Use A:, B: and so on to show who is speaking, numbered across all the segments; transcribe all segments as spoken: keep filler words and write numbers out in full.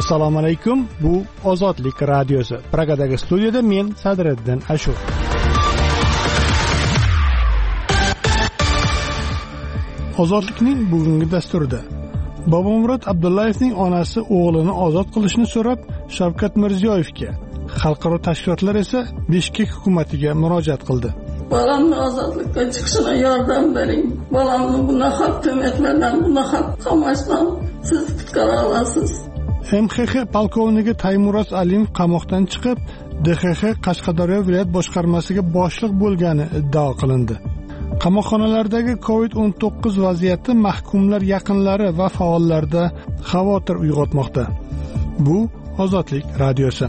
A: Assalomu alaykum. Bu Ozodlik radiosi. Pragadagi studiyada men Sadriddin Ashur. Ozodlikning bugungi dasturida Bobomurod Abdullayevning onasi o'g'lini ozod qilishni so'rab Shavkat Mirziyoyevga, xalqaro tashkilotlar esa Bishkek hukumatiga murojaat qildi.
B: Bolamni ozodlikka chiqishina yordam bering. Bolamni bunaqa tuhmatlardan, bunaqa qamashdan siz qutqara olasiz.
A: M X X polkovniki Taymuroz Alimov qamoqdan chiqib, D X X Qashqadaryo viloyat boshqarmasiga boshliq bo'lgani iddao qilindi. Qamoqxonalardagi covid o'n to'qqiz vaziyati mahkumlar yaqinlari va faollarda xavotir uyg'otmoqda. Bu Ozodlik radiosi.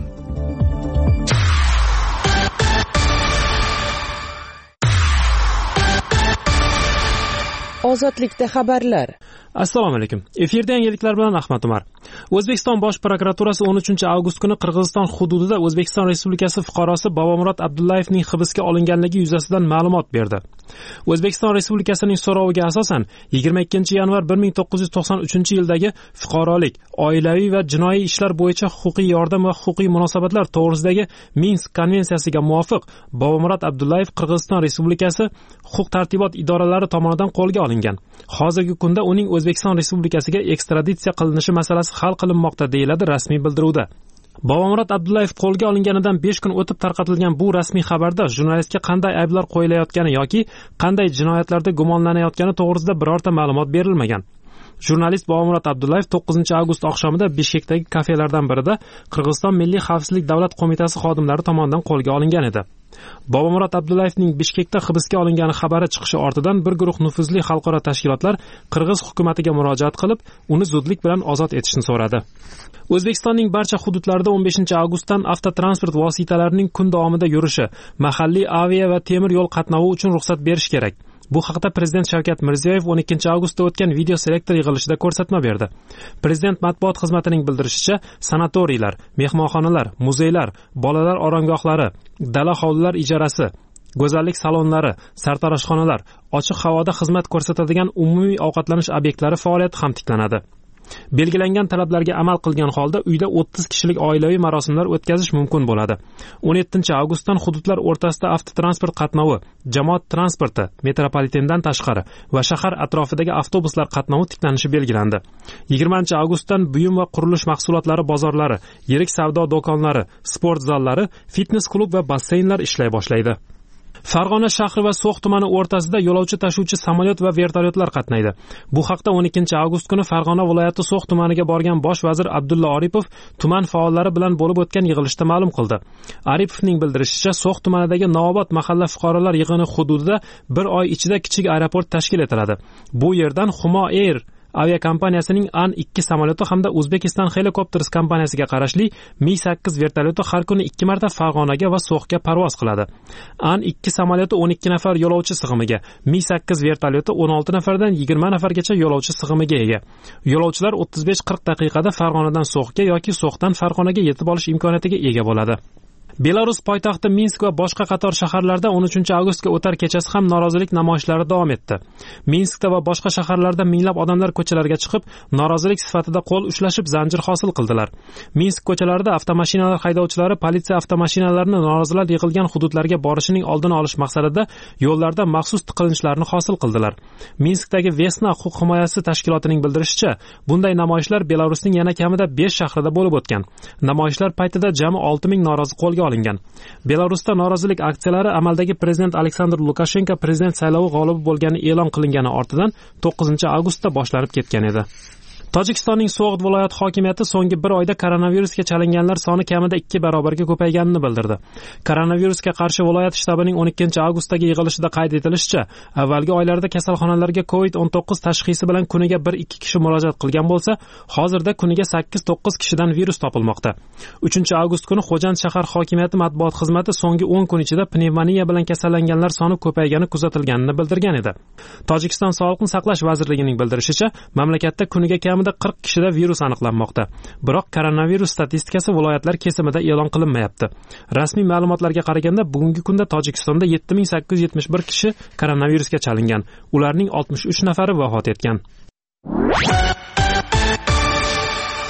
C: Ozodlikda xabarlar.
D: Assalomu alaykum. Efirda yangiliklar bilan Ahmad Umar. O'zbekiston Bosh prokuraturasi o'n uchinchi avgust kuni Qirg'iziston hududida O'zbekiston Respublikasi fuqarosi Bobomurod Abdullayevning hibsga olinganligi yuzasidan ma'lumot berdi. O'zbekiston Respublikasining so'roviga asosan yigirma ikkinchi yanvar bir ming to'qqiz yuz to'qson uchinchi yildagi fuqarolik, oilaviy va jinoiy ishlar bo'yicha huquqiy yordam va huquqiy munosabatlar to'g'risidagi Minsk konvensiyasiga muvofiq Bobomurod Abdullayev Qirg'iziston Respublikasi huquq-tartibot idoralari tomonidan qo'lga olingan. Hozirgi kunda uning O'zbekiston Respublikasiga ekstraditsiya qilinishi masalasi hal qilinmoqda, deyiladi rasmiy bildiruvda. Bobomurod Abdullayev qo'lga olinganidan besh kun o'tib tarqatilgan bu rasmiy xabarda jurnalistga qanday ayblar qo'yilayotgani yoki qanday jinoyatlarda gumonlanayotgani to'g'risida birorta ma'lumot berilmagan. Jurnalist Bobomurod Abdullayev to'qqizinchi avgust oqshomida Bishkekdagi kafelardan birida Qirg'iziston Milliy xavfsizlik davlat qo'mitasi xodimlari tomonidan qo'lga olingan edi. Bobomurod Abdullayevning Bishkekda hibsga olingani xabari chiqishi ortidan bir guruh nufuzli xalqaro tashkilotlar Qirg'iz hukumatiga murojaat qilib, uni zudlik bilan ozod etishni so'radi. O'zbekistonning barcha hududlarida o'n beshinchi avgustdan avtotransport vositalarining kun davomida yurishi, mahalliy aviya va temir yo'l qatnovi uchun ruxsat berish kerak. Bu haqda Prezident Shavkat Mirziyoyev o'n ikkinchi avgustda o'tgan video selektor yig'ilishida ko'rsatma berdi. Prezident matbuot xizmatining bildirishicha, sanatoriylar, mehmonxonalar, muzeylar, bolalar oromgohlari, dala hovlilar ijarasi, go'zallik salonlari, sartaroshxonalar, ochiq havoda xizmat ko'rsatadigan umumiy ovqatlanish obyektlari faoliyati ham tiklanadi. Belgilangan talablarga amal qilgan holda uyda o'ttiz kishilik oilaviy marosimlar o'tkazish mumkin bo'ladi. o'n yettinchi avgustdan hududlar o'rtasida avtotransport qatnovi, jamoat transporti, metropolitendan tashqari va shahar atrofidagi avtobuslar qatnovi tiklanishi belgilandi. yigirmanchi avgustdan buyum va qurilish mahsulotlari bozorlari, yirik savdo do'konlari, sport zallari, fitnes klub va basseynlar ishlay boshlaydi. Farg'ona shahri va So'x tumani o'rtasida yo'lovchi tashuvchi samolyot va vertolyotlar qatnaydi. Bu haqda o'n ikkinchi avgust kuni Farg'ona viloyati So'x tumaniga borgan bosh vazir Abdulla Aripov tuman faollari bilan bo'lib o'tgan yig'ilishda ma'lum qildi. Aripovning bildirishicha, So'x tumanidagi Novobod mahalla fuqarolar yig'ini hududida bir oy ichida kichik aeroport tashkil etiladi. Bu yerdan Humo Air aviakompaniyasining An ikki samolyoti hamda Uzbekistan Helicopters kompaniyasiga qarashli Mi sakkiz vertolyoti har kuni ikki marta Farg'onaga va So'xga parvoz qiladi. An ikki samolyoti o'n ikki nafar yo'lovchi sig'imiga, Mi sakkiz vertolyoti o'n olti nafardan yigirma nafargacha yo'lovchi sig'imiga ega. Yo'lovchilar o'ttiz besh qirq daqiqada Farg'onadan So'xga yoki So'xdan Farg'onaga yetib olish imkoniyatiga ega bo'ladi. Belarus poytaxti Minsk va boshqa qator shaharlarda o'n uchinchi avgustga o'tar kechasi ham norozilik namoyishlari davom etdi. Minskda va boshqa shaharlarda minglab odamlar ko'chalarga chiqib, norozilik sifatida qo'l ushlashib zanjir hosil qildilar. Minsk ko'chalarida avtomashinalar haydovchilari politsiya avtomashinalarini norozilar yig'ilgan hududlarga borishining oldini olish maqsadida yo'llarda maxsus tiqilinchlarni hosil qildilar. Minskdagi Vesna huquq himoyasi tashkilotining bildirishicha, bunday namoyishlar Belarusning yana kamida besh shahrida bo'lib o'tgan. Namoyishlar paytida jami olti ming norozi qo'lga olingan. Belarusda norozilik aksiyalari amaldagi prezident Aleksandr Lukashenko prezident saylovi g'olibi bo'lgani e'lon qilingani ortidan to'qqizinchi avgustda boshlanib ketgan edi. Tojikistonning So'g'd viloyat hokimiyati so'nggi bir oyda koronavirusga chalinganlar soni kamida ikki barobarga ko'payganini bildirdi. Koronavirusga qarshi viloyat shtabining o'n ikkinchi avgustdagi yig'ilishida qayd etilishicha, avvalgi oylarda kasalxonalarga covid o'n to'qqiz tashxisi bilan kuniga bir ikki kishi murojaat qilgan bo'lsa, hozirda kuniga sakkiz to'qqiz kishidan virus topilmoqda. uchinchi avgust kuni Xo'jand shahar hokimiyati matbuot xizmati so'nggi o'n kun ichida pnevmoniya bilan kasallanganlar soni ko'paygani kuzatilganini bildirgan edi. Tojikiston Sog'liqni saqlash vazirligining bildirishicha, mamlakatda kuniga kamida qirq kishida virus aniqlanmoqda. Biroq koronavirus statistikasi viloyatlar kesimida e'lon qilinmayapti. Rasmiy ma'lumotlarga qaraganda, bugungi kunda Tojikistonda yetti ming sakkiz yuz yetmish bir kishi koronavirusga chalingan. Ularning oltmish uch nafari vafot etgan.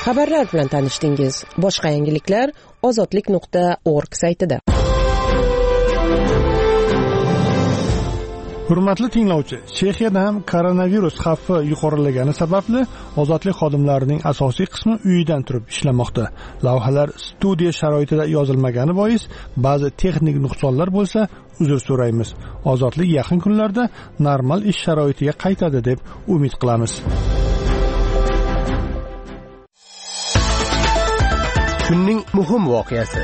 C: Xabarlar bilan tanishdingiz. Boshqa yangiliklar ozodlik nuqta org saytida.
A: Hurmatli tinglovchi, Chexiyada ham koronavirus xavfi yuqorilagani sababli ozodlik xodimlarining asosiy qismi uyidan turib ishlamoqda. Lavhalar studiya sharoitida yozilmagani bois ba'zi texnik nuqsonlar bo'lsa, uzr so'raymiz. Ozodlik yaqin kunlarda normal ish sharoitiga qaytadi deb umid qilamiz.
E: Kunning muhim voqeasi.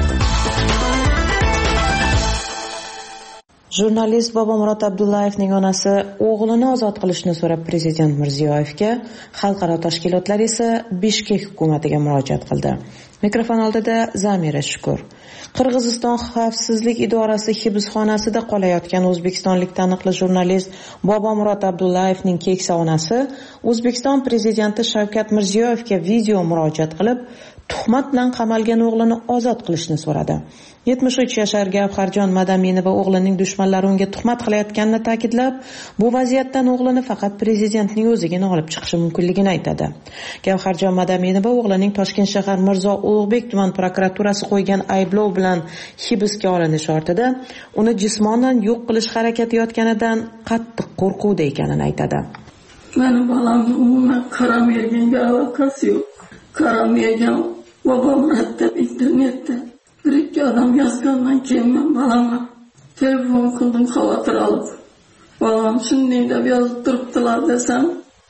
F: Jurnalist Bobomurod Abdullayevning onasi o'g'lini ozod qilishni so'rab Prezident Mirziyoyevga, xalqaro tashkilotlar esa Bishkek hukumatiga murojaat qildi. Mikrofon oldida Zamira Shukur. Qirg'iziston xavfsizlik idorasi hibsxonasida qolayotgan o'zbekistonlik taniqli jurnalist Bobomurod Abdullayevning keksa onasi O'zbekiston prezidenti Shavkat Mirziyoyevga video murojaat qilib, tuhmat bilan qamalgan o'g'lini ozod qilishni so'radi. yetmish uch yashar Gavharjon Madaminova o'g'lining dushmanlari unga tuhmat qilayotganini ta'kidlab, bu vaziyatdan o'g'lini faqat prezidentning o'zigina olib chiqishi mumkinligini aytadi. Gavharjon Madaminova o'g'lining Toshkent shahar Mirzo Ulug'bek tuman prokuraturasi qo'ygan ayblov bilan hibsga olinish ortida uni jismonan yo'q qilish harakatiyotganidan qattiq qo'rquvda ekanini aytadi.
B: Meni bolamni umuman Karamerganga aloqasi yo'q. Karamergan Bobomurod deb internetda bir ikki odam yozgandan keyin men balama telefon qildim xavotir olib. Balam shunday deb yozib turibdilar desam,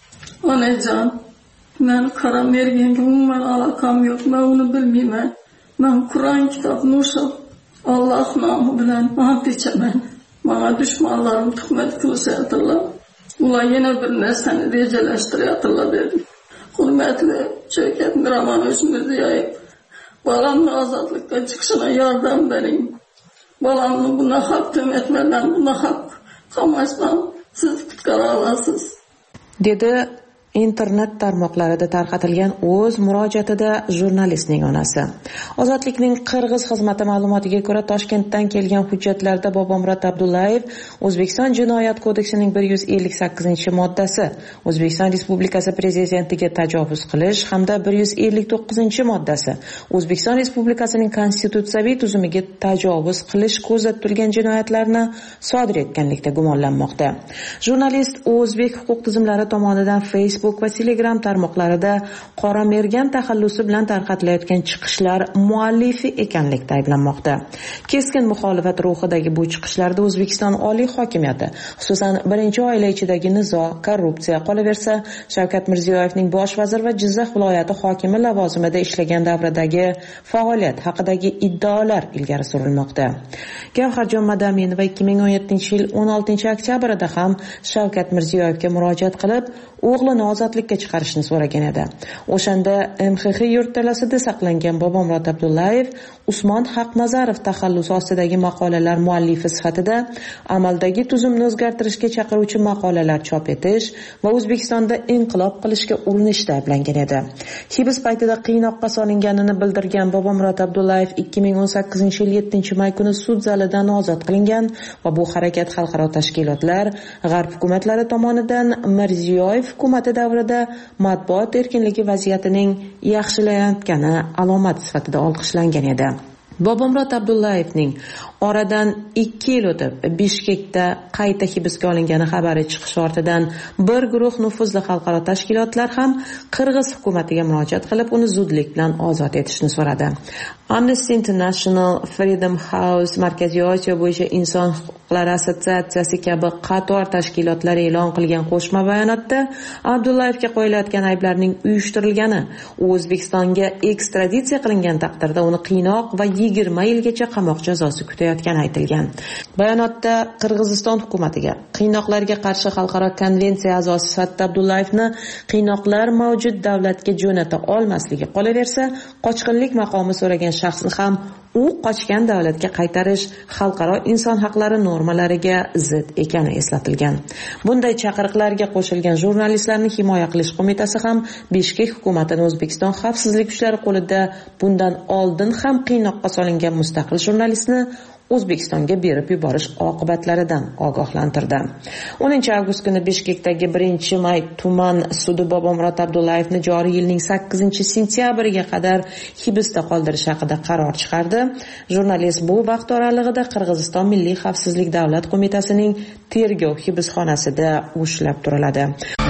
B: onajon, men Karamerganga umuman aloqam yo'q, men uni bilmayman. Men Qur'on kitobini o'qib, Alloh nomi bilan ant ichaman. Menga dushmanlarim tuhmat qilyaptilar. Ular yana bir narsani rejalashtiryaptilar dedi. Hurmatli Shavkat Miromonovich Mirziyoyev, balamni ozodlikka chiqishina yordam bering. Balamni bunaqa tuhmatlardan, bunaqa qamashdan siz qutqara olasiz,
F: dedi internet tarmoqlarida tarqatilgan o'z murojaatida jurnalistning onasi. Ozodlikning Qirg'iz xizmati ma'lumotiga ko'ra, Toshkentdan kelgan hujjatlarda Bobomurod Abdullayev O'zbekiston Jinoyat kodeksining bir yuz ellik sakkizinchi moddasi, O'zbekiston Respublikasi prezidentiga tajovuz qilish hamda bir yuz ellik to'qqizinchi moddasi, O'zbekiston Respublikasining konstitutsiyaviy tuzumiga tajovuz qilish ko'zda tutilgan jinoyatlarni sodir etganlikda gumonlanmoqda. Jurnalist o'zbek huquq tizimlari tomonidan Facebook Facebook va Telegram tarmoqlarida qora mergan taxallusi bilan tarqatilayotgan chiqishlar muallifi ekanlikda ayblanmoqda. Keskin muxolifat ruhidagi bu chiqishlarda O'zbekiston oliy hokimiyati, xususan birinchi oila ichidagi nizo, korrupsiya, qolaversa Shavkat Mirziyoyevning bosh vazir va Jizzax viloyati hokimi lavozimida ishlagan davridagi faoliyat haqidagi iddaolar ilgari surilmoqda. Gavharjon Madaminova ikki ming o'n yettinchi yil o'n oltinchi oktyabrda ham Shavkat Mirziyoyevga murojaat qilib, o'g'lini ozodlikka chiqarishni so'ragan edi. O'shanda M X X yurtdalasida saqlangan Bobomurod Abdullayev Usmon Haqnazarov taxallusi ostidagi maqolalar muallifi sifatida amaldagi tuzumni o'zgartirishga chaqiruvchi maqolalar chop etish va O'zbekistonda inqilob qilishga urinishda ayblangan edi. Hibs paytida qiynoqqa solinganini bildirgan Bobomurod Abdullayev ikki ming o'n sakkizinchi yil yettinchi may kuni sud zalidan ozod qilingan va bu harakat xalqaro tashkilotlar, g'arb hukumatlari tomonidan Mirziyoyev hukumati davrida matbuot erkinligi vaziyatining yaxshilanayotgani alomat sifatida olqishlangan edi. Bobomurod Abdullayevning oradan ikki yil o'tib Bishkekda qayta hibsga olingani xabari chiqishi ortidan bir guruh nufuzli xalqaro tashkilotlar ham Qirg'iz hukumatiga murojaat qilib, uni zudlik bilan ozod etishni so'radi. Amnesty International, Freedom House, Markaziy Osiyo bo'yicha inson huquqlari assotsiatsiyasi kabi qator tashkilotlar e'lon qilgan qo'shma bayonotda Abdullayevga qo'yilayotgan ayblarning uyushtirilgani, u O'zbekistonga ekstraditsiya qilingan taqdirda uni qiynoq va yigirma yilgacha qamoq jazosi kutayotgani aytilgan. Bayonotda Qirg'iziston hukumatiga qiynoqlarga qarshi xalqaro konvensiya a'zosi sifatida Abdullayevni qiynoqlar mavjud davlatga jo'nata olmasligi, qolaversa qochqinlik maqomi so'ragan shaxsni ham u qochgan davlatga qaytarish xalqaro inson haqlari normalariga zid ekani eslatilgan. Bunday chaqiriqlarga qo'shilgan jurnalistlarni himoya qilish qo'mitasi ham Bishkek hukumatini O'zbekiston xavfsizlik kuchlari qo'lida bundan oldin ham qiynoqqa solingan mustaqil jurnalistni O'zbekistonga berib yuborish oqibatlaridan ogohlantirdi. o'ninchi avgust kuni Bishkekdagi birinchi may tuman sudi Bobomurod Abdullayevni joriy yilning sakkizinchi sentyabriga qadar hibsda qoldirish haqida qaror chiqardi. Jurnalist bu vaqt oralig'ida Qirg'iziston Milliy xavfsizlik davlat qo'mitasining tergov hibsxonasida ushlab turiladi.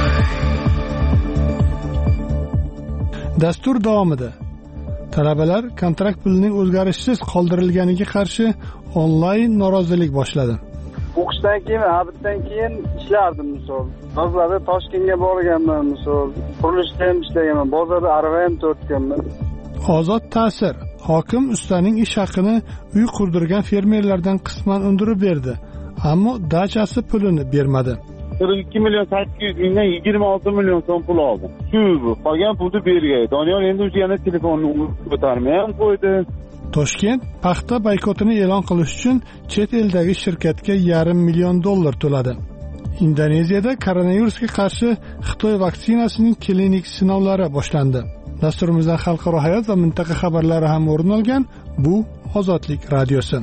A: Dastur davomida talabalar kontrakt pulining o'zgarishsiz qoldirilganiga qarshi onlayn norozilik boshladi.
G: O'qishdan keyin, abitdan keyin ishlardim misol. Bozorda Toshkentga borganman misol. Qurilishda ham ishlaganman, bozorda arava ham tortganman.
A: Ozod ta'sir. Hokim ustaning ish haqini uy qurdirgan fermerlardan qisman undirib berdi, ammo dachasi pulini bermadi.
G: qirq ikki million sakkiz yuz mingdan yigirma olti million so'm pul oldim. Shu qolgan pulni bergay. Doniyor endi o'sha yana telefonni ko'tarmay ham qo'ydi.
A: Toshkent paxta boykotini e'lon qilish uchun chet eldagi shirkatga yarim million dollar to'ladi. Indoneziyada koronavirusga qarshi Xitoy vaksinasining klinik sinovlari boshlandi. Dasturimizdan xalqaro hayot va mintaqa xabarlari ham o'rin olgan. Bu Ozodlik radiosi.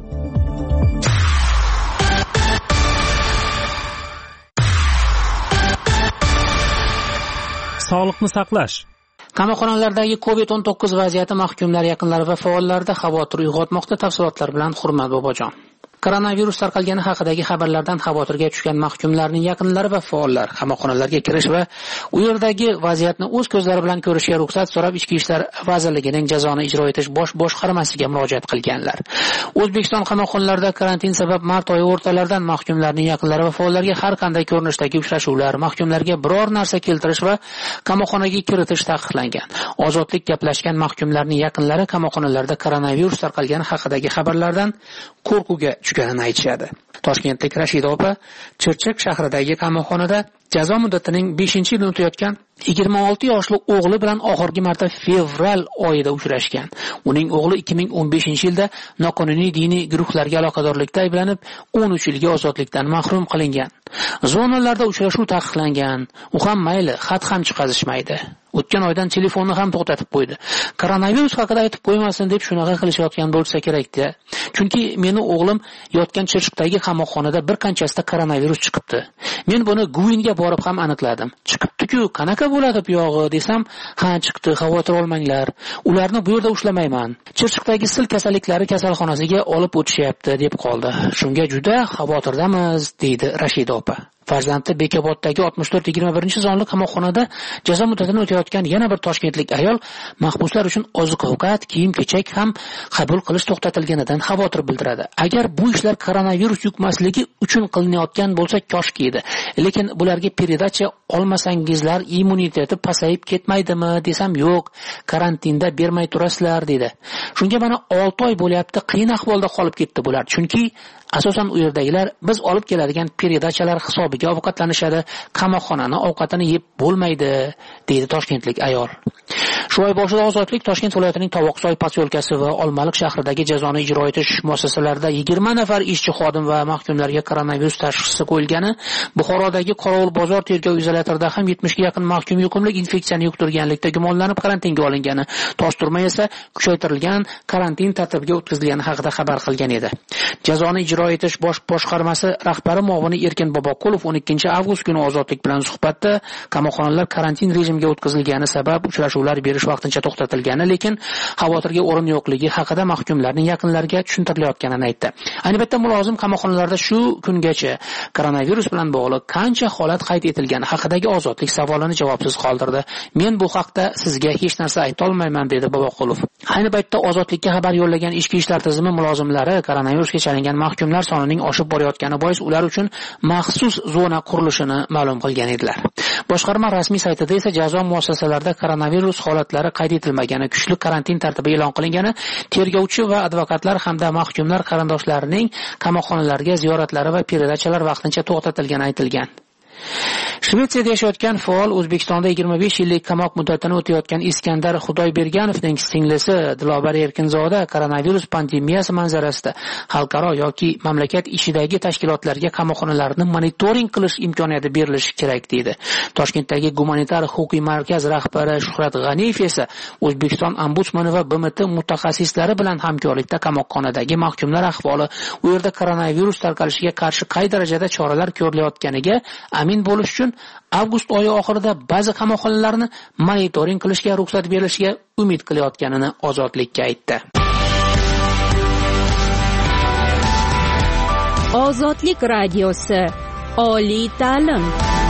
D: Sog'liqni saqlash.
H: Qamoqxonalardagi covid o'n to'qqiz vaziyati mahkumlar yaqinlari va faollarda xavotir uyg'otmoqda. Tafsilotlar bilan Hurmat Bobojon. Koronavirus tarqalgani haqidagi xabarlardan xavotirga tushgan mahkumlarning yaqinlari va faollar qamoqxonalarga kirish va u yerdagi vaziyatni o'z ko'zlari bilan ko'rishga ruxsat so'rab Ichki ishlar vazirligining jazoni ijro etish bosh boshqarmasiga murojaat qilganlar. O'zbekiston qamoqxonalarida karantin sabab mart oyi o'rtalaridan mahkumlarning yaqinlari va faollarga har qanday ko'rinishdagi uchrashuvlar, mahkumlarga biror narsa keltirish va qamoqxonaga kiritish taqiqlangan. Ozodlik gaplashgan mahkumlarning yaqinlari qamoqxonalarda koronavirus tarqalgani haqidagi xabarlardan qo'rquvga tushganini aytishadi. Toshkentlik Rashida opa Chirchiq shahridagi qamoqxonada jazo muddatining beshinchi yilini o'tayotgan yigirma olti yoshli o'g'li bilan oxirgi marta fevral oyida uchrashgan. Uning o'g'li ikki ming o'n beshinchi yilda noqonuniy diniy guruhlarga aloqadorlikda ayblanib o'n uch yilga ozodlikdan mahrum qilingan. Zonalarda uchrashuv taqiqlangan. U ham mayli, xat ham chiqazishmaydi. O'tgan oydan telefonni ham to'xtatib qo'ydi. Koronavirus haqida aytib qo'ymasin deb shunaqa qilishayotgan bo'lsa kerak-da. Chunki meni o'g'lim yotgan Chirchiqdagi qamoqxonada bir qanchasida koronavirus chiqibdi. Men buni Guinga borib ham aniqladim. Chiqibdi-ku, qanaqa bo'ladi bu yog'i desam, ha chiqdi, xavotir olmanglar. Ularni bu yerda ushlamayman. Chirchiqdagi sil kasalliklari kasalxonasiga olib o'tishyapti deb qoldi. Shunga juda xavotirdamiz, deydi Rashida opa. Farzandi Bekoboddagi oltmish to'rt yigirma birinchi sonli qamoqxonada jazo muddatini o'tayotgan yana bir toshkentlik ayol mahbuslar uchun oziq-ovqat, kiyim-kechak ham qabul qilish to'xtatilganidan xavotir bildiradi. Agar bu ishlar koronavirus yuqmasligi uchun qilinayotgan bo'lsa koshki edi. Lekin bularga peredacha olmasangizlar immuniteti pasayib ketmaydimi desam, yo'q, karantinda bermay turasizlar dedi. Shunga mana olti oy bo'lyapti, qiyin ahvolda qolib ketdi bular. Chunki asosan u yerdagilar biz olib keladigan peredachalar hisobiga ovqatlanishadi, qamoqxonani ovqatini yeb bo'lmaydi, deydi toshkentlik ayol. Shu oy boshida Ozodlik Toshkent viloyatining Tovoqsoy posyolkasi va Olmaliq shahridagi jazoni ijro etish muassasalarida yigirma nafar ishchi xodim va mahkumlarga koronavirus tashxisi qo'yilgani, Buxorodagi Qorovul bozor tergov izolyatorida ham yetmishga yaqin mahkum yuqumlik infeksiyani yuqtirganlikda gumonlanib karantinga olingani, Toshturma esa kuchaytirilgan karantin tartibiga o'tkazilgani haqida xabar qilgan edi. Jazoni ijro etish bosh boshqarmasi rahbari muavini Erkin Boboqulov o'n ikkinchi avgust kuni Ozodlik bilan suhbatda qamoqxonalar karantin rejimiga o'tkazilgani sabab uchrashuvlar berish vaqtincha to'xtatilgani, lekin xavotirga o'rin yo'qligi haqida mahkumlarning yaqinlariga tushuntirilayotganini aytdi. Ayni paytda mulozim qamoqxonalarda shu kungacha koronavirus bilan bog'liq qancha holat qayd etilgani haqidagi Ozodlik savolini javobsiz qoldirdi. Men bu haqda sizga hech narsa ayta olmayman, dedi Boboqulov. Ayni paytda Ozodlikka xabar yo'llagan ichki ishlar tizimi mulozimlari koronavirusga chalingan mahkumlar sonining oshib borayotgani bois ular uchun maxsus zona qurilishini ma'lum qilgan edilar. Boshqarma rasmiy saytida esa jazo muassasalarida koronavirus holatlari qayd etilmagani, kuchli karantin tartibi e'lon qilingani, tergovchi va advokatlar hamda mahkumlar qarindoshlarining qamoqxonalarga ziyoratlari va peredachalar vaqtincha to'xtatilgani aytilgan. Shvetsiyada yashayotgan faol O'zbekistonda yigirma besh yillik qamoq muddatini o'tayotgan Iskandar Xudoyberganovning singlisi Dilobar Erkinzoda koronavirus pandemiyasi manzarasida xalqaro yoki mamlakat ishidagi tashkilotlarga qamoqxonalarni monitoring qilish imkoniyati berilishi kerak deydi. Toshkentdagi gumanitar huquqiy markaz rahbari Shuhrat G'aniyev esa O'zbekiston ombudsmani va B M T mutaxassislari bilan hamkorlikda qamoqxonadagi mahkumlar ahvoli, u yerda koronavirus tarqalishiga qarshi qay darajada choralar ko'rilayotganiga amin bo'lish uchun avgust oyi oxirida ba'zi qamoqxonalarni monitoring qilishga ruxsat berilishiga umid qilayotganini Ozodlikka aytdi.
I: Ozodlik radiosi, oliy ta'lim.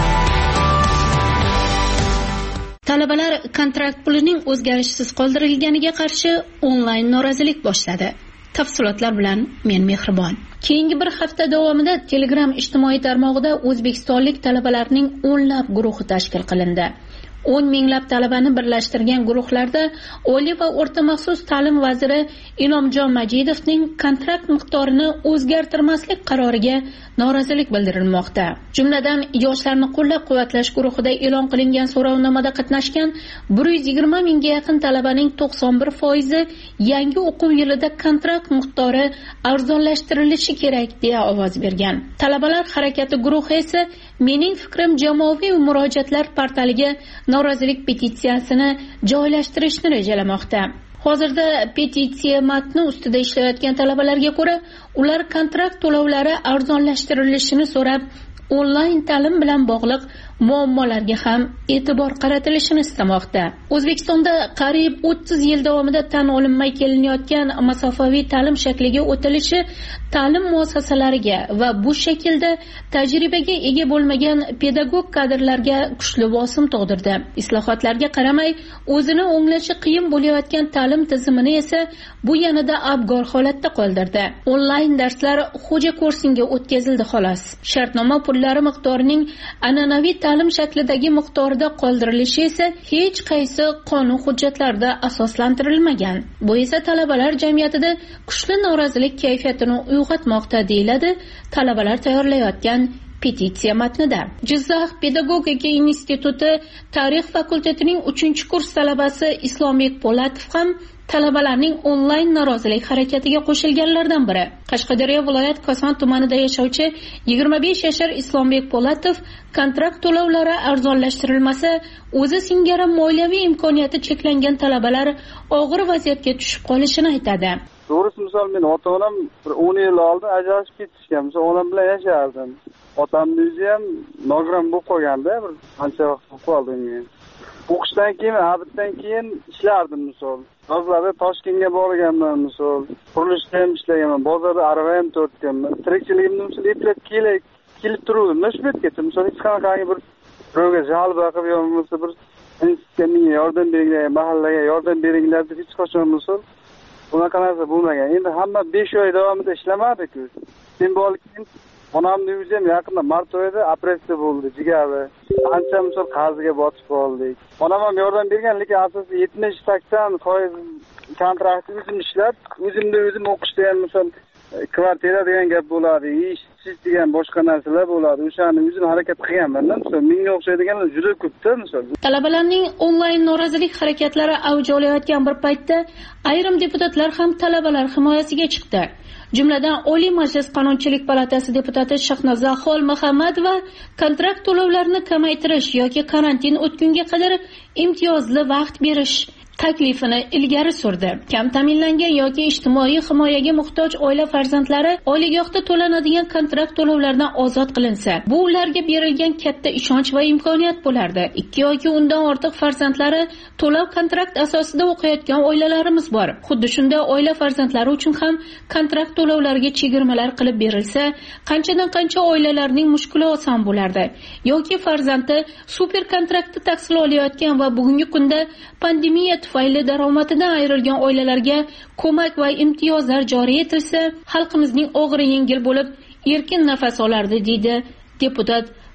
I: Talabalar kontrakt pulining o'zgarishsiz qoldirilganiga qarshi onlayn norozilik boshladi. Tafsilotlar bilan men Mehribon. Keyingi bir hafta davomida Telegram ijtimoiy tarmog'ida o'zbekistonlik talabalarning o'nlab guruhi tashkil qilindi. o'n minglab talabani birlashtirgan guruhlarda Oliy va o'rta maxsus ta'lim vaziri Inomjon Majidovning kontrakt miqdorini o'zgartirmaslik qaroriga norozilik bildirilmoqda. Jumladan, yoshlarni qo'llab-quvvatlash guruhida e'lon qilingan so'rovnomada qatnashgan bir yuz yigirma mingga yaqin talabaning to'qson bir foizi yangi o'quv yilida kontrakt miqdori arzonlashtirilishi kerak deya ovoz bergan. Talabalar harakati guruhi esa mening fikrim jamoaviy murojaatlar portaliga norozilik petitsiyasini joylashtirishni rejalamoqda. Hozirda petitsiya matni ustida ishlayotgan talabalarga ko'ra, ular kontrakt to'lovlari arzonlashtirilishini so'rab, onlayn ta'lim bilan bog'liq muammolarga ham e'tibor qaratilishini istamoqda. O'zbekistonda qariyb o'ttiz yil davomida tan olinmay kelinayotgan masofaviy ta'lim shakliga o'tilishi ta'lim muassasalariga va bu shaklda tajribaga ega bo'lmagan pedagog kadrlarga kuchli bosim tug'dirdi. Islohotlarga qaramay, o'zini o'nglashi qiyin bo'layotgan ta'lim tizimini esa bu yanada abgor holatda qoldirdi. Onlayn darslar xo'ja kursinga o'tkazildi xolos. Shartnoma pullari miqdorining an'anaviy ta'lim shaklidagi miqdorida qoldirilishi esa hech qaysi qonun hujjatlarida asoslantirilmagan. Bu esa talabalar jamiyatida kuchli norozilik kayfiyatini uyg'otmoqda, deyiladi talabalar tayyorlayotgan petitsiya matnida. Jizzax pedagogika instituti tarix fakultetining uchinchi kurs talabasi Islombek Po'latov ham talabalarning onlayn norozilik harakatiga qo'shilganlardan biri. Qashqadaryo viloyat Koson tumanida yashovchi yigirma besh yashar Islombek Po'latov kontrakt to'lovlari arzonlashtirilmasa, o'zi singari moliyaviy imkoniyati cheklangan talabalar og'ir vaziyatga tushib qolishini aytadi.
G: To'g'risi, misol men ota-onam o'n yil oldin ajrashib ketishgan. Misol onam bilan yashardim. Otamning o'zi ham nogiron bo'lib qolganda, bir qancha vaqt bo'lib qoldim men. O'qishdan keyin, abitdan keyin ishlardim misol. Bozorda Toshkentga borganman misol. Qurilishda ham ishlaganman. Bozorda arava ham tortganman. Tirikchiligimni misol eplab kelib kelib turuvdim. Shu betgacha misol hech qanaqangi bir birovga jalba qilib yo bo'lmasa bir institutga yordam beringlar, mahallaga yordam beringlar deb hech qachon misol bunaqa narsa bo'lmagan. Endi hamma besh oy davomida ishlamadi-ku. Simbolik onamning o'zi ham yaqinda mart oyida operatsiya bo'ldi, jigari. Ancha misol qarzga botib qoldik. Onam ham yordam bergan, lekin asosiy yetmish sakson foiz kontrakt o'zim ishlab, o'zimda o'zim o'qishda ham misol kvartira degan gap bo'ladi, ish degan boshqa narsalar bo'ladi. O'shani o'zim harakat qilganman-da, misol menga o'xshaydiganlar juda ko'pda misol.
I: Talabalarning onlayn norozilik harakatlari avj olayotgan bir paytda ayrim deputatlar ham talabalar himoyasiga chiqdi. Jumladan Oliy Majlis Qonunchilik palatasi deputati Shahnoza Xolmuhammadova kontrakt to'lovlarini kamaytirish yoki karantin o'tgunga qadar imtiyozli vaqt berish taklifini ilgari surdi. Kam ta'minlangan yoki ijtimoiy himoyaga muhtoj oila farzandlari oliygohda to'lanadigan kontrakt to'lovlaridan ozod qilinsa, bu ularga berilgan katta ishonch va imkoniyat bo'lardi. Ikki yoki undan ortiq farzandlari to'lov kontrakt asosida o'qiyotgan oilalarimiz bor. Xuddi shunday oila farzandlari uchun ham kontrakt to'lovlariga chegirmalar qilib berilsa, qanchadan qancha oilalarning mushkuli oson bo'lardi. Yoki farzandi super kontraktda tahsil olayotgan va bugungi kunda pandemiya tufayli daromadidan ayrilgan oilalarga ko'mak va imtiyozlar joriy etilsa, xalqimizning og'iri yengil bo'lib, erkin nafas olardi, deydi deputat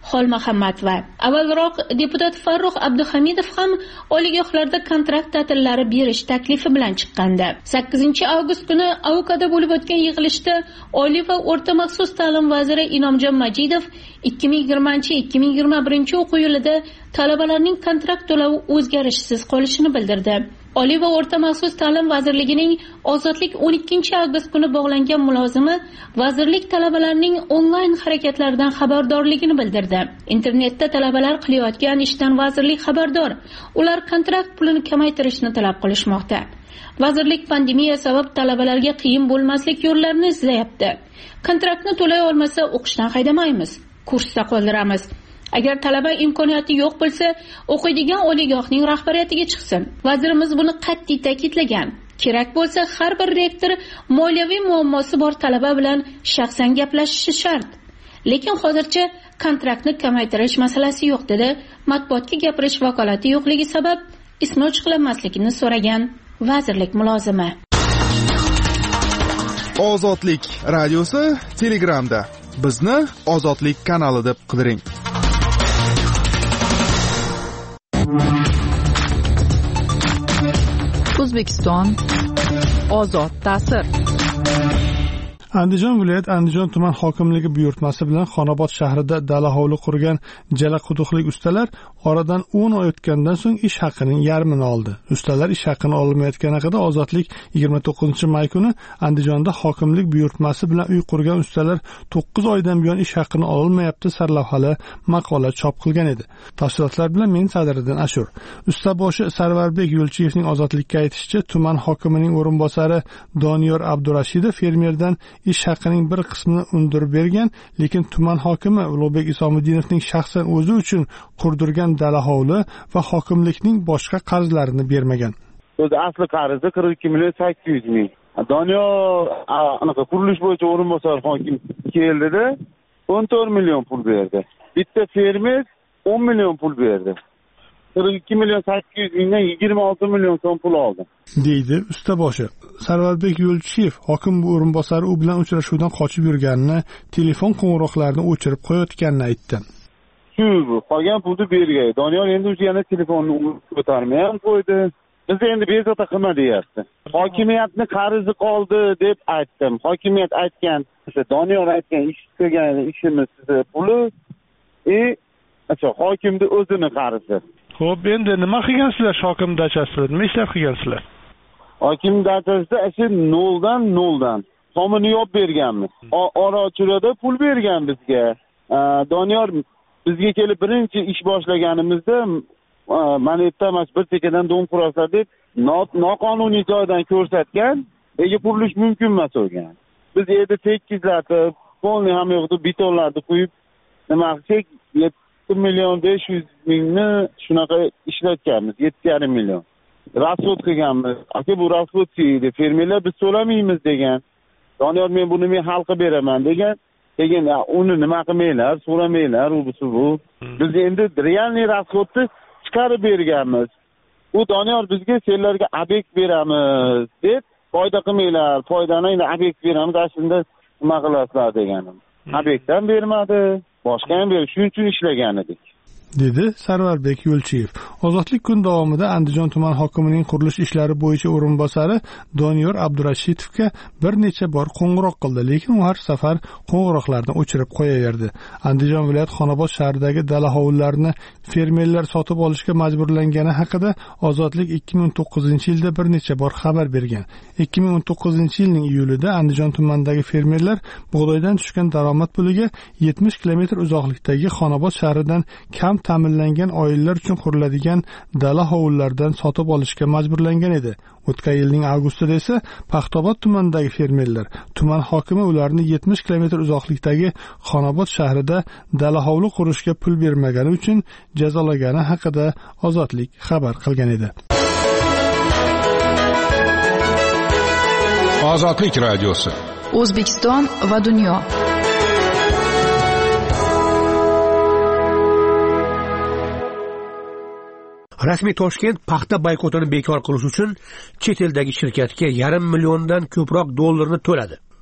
I: Xolmuhammadova. Avvalroq deputat Farruh Abduhamidov ham oliygohlarda kontrakt ta'tillari berish taklifi bilan chiqqandi. sakkizinchi avgust kuni Avukada bo'lib o'tgan yig'ilishda Oliy va o'rta maxsus ta'lim vaziri Inomjon Majidov ikki ming yigirmanchi ikki ming yigirma birinchi o'quv yilida talabalarning kontrakt to'lovi o'zgarishsiz qolishini bildirdi. Oliy va o'rta maxsus ta'lim vazirligining Ozodlik o'n ikkinchi avgust kuni bog'langan mulozimi vazirlik talabalarning onlayn harakatlaridan xabardorligini bildirdi. Internetda talabalar qilayotgan ishdan vazirlik xabardor. Ular kontrakt pulini kamaytirishni talab qilishmoqda. Vazirlik pandemiya sabab talabalarga qiyin bo'lmaslik yo'llarini izlayapti. Kontraktni to'lay olmasa o'qishdan haydamaymiz, kursda qoldiramiz. Agar talaba imkoniyati yo'q bo'lsa, o'qiydigan oliygohning rahbariyatiga chiqsin. Vazirimiz buni qat'iy ta'kidlagan. Kerak bo'lsa, har bir rektor moliyaviy muammosi bor talaba bilan shaxsan gaplashishi shart. Lekin hozircha kontraktni kamaytirish masalasi yo'q dedi. Matbuotga gapirish vakolati yo'qligi sabab ismi ochiqlanmasligini so'ragan vazirlik mulozimi.
J: Ozodlik radiosi Telegramda. Bizni Ozodlik kanali deb qidiring.
K: O'zbekiston ozod ta'sir.
A: Andijon viloyat Andijon tuman hokimligi buyurtmasi bilan Xonobod shahrida dala hovli qurgan jala quduqlik ustalar oradan o'n oy o'tgandan so'ng ish haqining yarmini oldi. Ustalar ish haqini olmayotgani haqida Ozodlik yigirma to'qqizinchi may kuni Andijonda hokimlik buyurtmasi bilan uy qurgan ustalar to'qqiz oydan buyon ish haqini olmayapti sarlavhali maqola chop qilgan edi. Tafsilotlar bilan men Sadriddin Ashur. Ustaboshi Sarvarbek Yo'lchiyevning Ozodlikka aytishicha, tuman hokimining o'rinbosari Doniyor Abdurashidov fermerdan ish haqining bir qismini undirib bergan, lekin tuman hokimi Ulug'bek Isomidinovning shaxsan o'zi uchun qurdirgan dala hovli va hokimlikning boshqa qarzlarini bermagan.
L: O'zi asli qarzi qirq ikki million sakkiz yuz ming. Doniyor anaqa qurilish bo'yicha o'rinbosar hokim keldida o'n to'rt million pul berdi. Bitta fermer o'n million pul berdi. qirq ikki million sakkiz yuz mingdan yigirma olti million so'm pul oldi,
A: deydi ustaboshi. Sarvarbek Yo'lchiyev hokim o'rinbosari u bilan uchrashuvdan qochib yurganini, telefon qo'ng'iroqlarini o'chirib qo'yayotganini aytdi.
L: Shu qolgan pulni bergay. Doniyor endi o'sha yana telefonni ko'tarmay ham qo'ydi. Biz endi bezovta qilma deyapti. Hokimiyatni qarzi qoldi deb aytdim. Hokimiyat aytgan, o'sha Doniyor aytgan ish qilgan ishimiz puli, e, acha hokimni o'zini qarzi.
A: Xo'p, endi nima qilgansizlar hokim dachasida? Nima ishlab qilgansizlar?
L: Hokim dachasida shu noldan noldan tomini yop berganmiz. Ora-chirada pul bergan bizga. Doniyor bizga kelib birinchi ish boshlaganimizda mana ertamas bir tekadan dom qurasizlar deb noqonuniy joydan ko'rsatgan, ega qurilish mumkin emas bo'lgan. Biz yerda tekizlatib, polni ham yo'qdi, betonlarni qo'yib, nima qilsak, yetti million besh yuz mingni shunaqa ishlatganmiz, yetti yarim million. Rasvod qilganmiz. Aka bu rasvod deydi, fermerlar biz to'lamaymiz degan. Doniyor men buni men hal qilib beraman degan. Degan, uni nima qilmaylar, so'ramanglar, u bu. Biz endi realniy rasvodni chiqarib berganmiz. U Doniyor bizga senlarga obyekt beramiz deb, foyda qilmanglar, foydani endi obyekt beramiz, aslida nima qilasizlar deganim. Obyektdan bermadi, boshqa ham berdi, shuning uchun ishlagan edik,
A: dedi Sarvarbek Yo'lchiyev. Ozodlik kun davomida Andijon tuman hokimining qurilish ishlari bo'yicha o'rinbosari Doniyor Abdurashidovga bir necha bor qo'ng'iroq qildi, lekin u har safar qo'ng'iroqlarni o'chirib qo'yaverdi. Andijon viloyat Xonobod shahridagi dala hovlilarini fermerlar sotib olishga majburlangani haqida Ozodlik ikki ming o'n to'qqizinchi yilda bir necha bor xabar bergan. ikki ming o'n to'qqizinchi yilning iyulida Andijon tumanidagi fermerlar bug'doydan tushgan daromad puliga yetmish kilometr uzoqlikdagi Xonobod shahridan kam ta'minlangan oilalar uchun quriladigan dala hovlilardan sotib olishga majburlangan edi. O'tgan yilning avgustida esa Paxtobod tumanidagi fermerlar tuman hokimi ularni yetmish kilometr uzoqlikdagi Xonobod shahrida dala hovli qurishga pul bermagani uchun jazolagani haqida Ozodlik xabar qilgan edi.
M: Ozodlik radiosi.
K: O'zbekiston va dunyo.
E: Rasmiy Toshkent paxta boykotini bekor qilish uchun chet eldagi shirkatga yarim milliondan ko'proq dollarni to'ladi.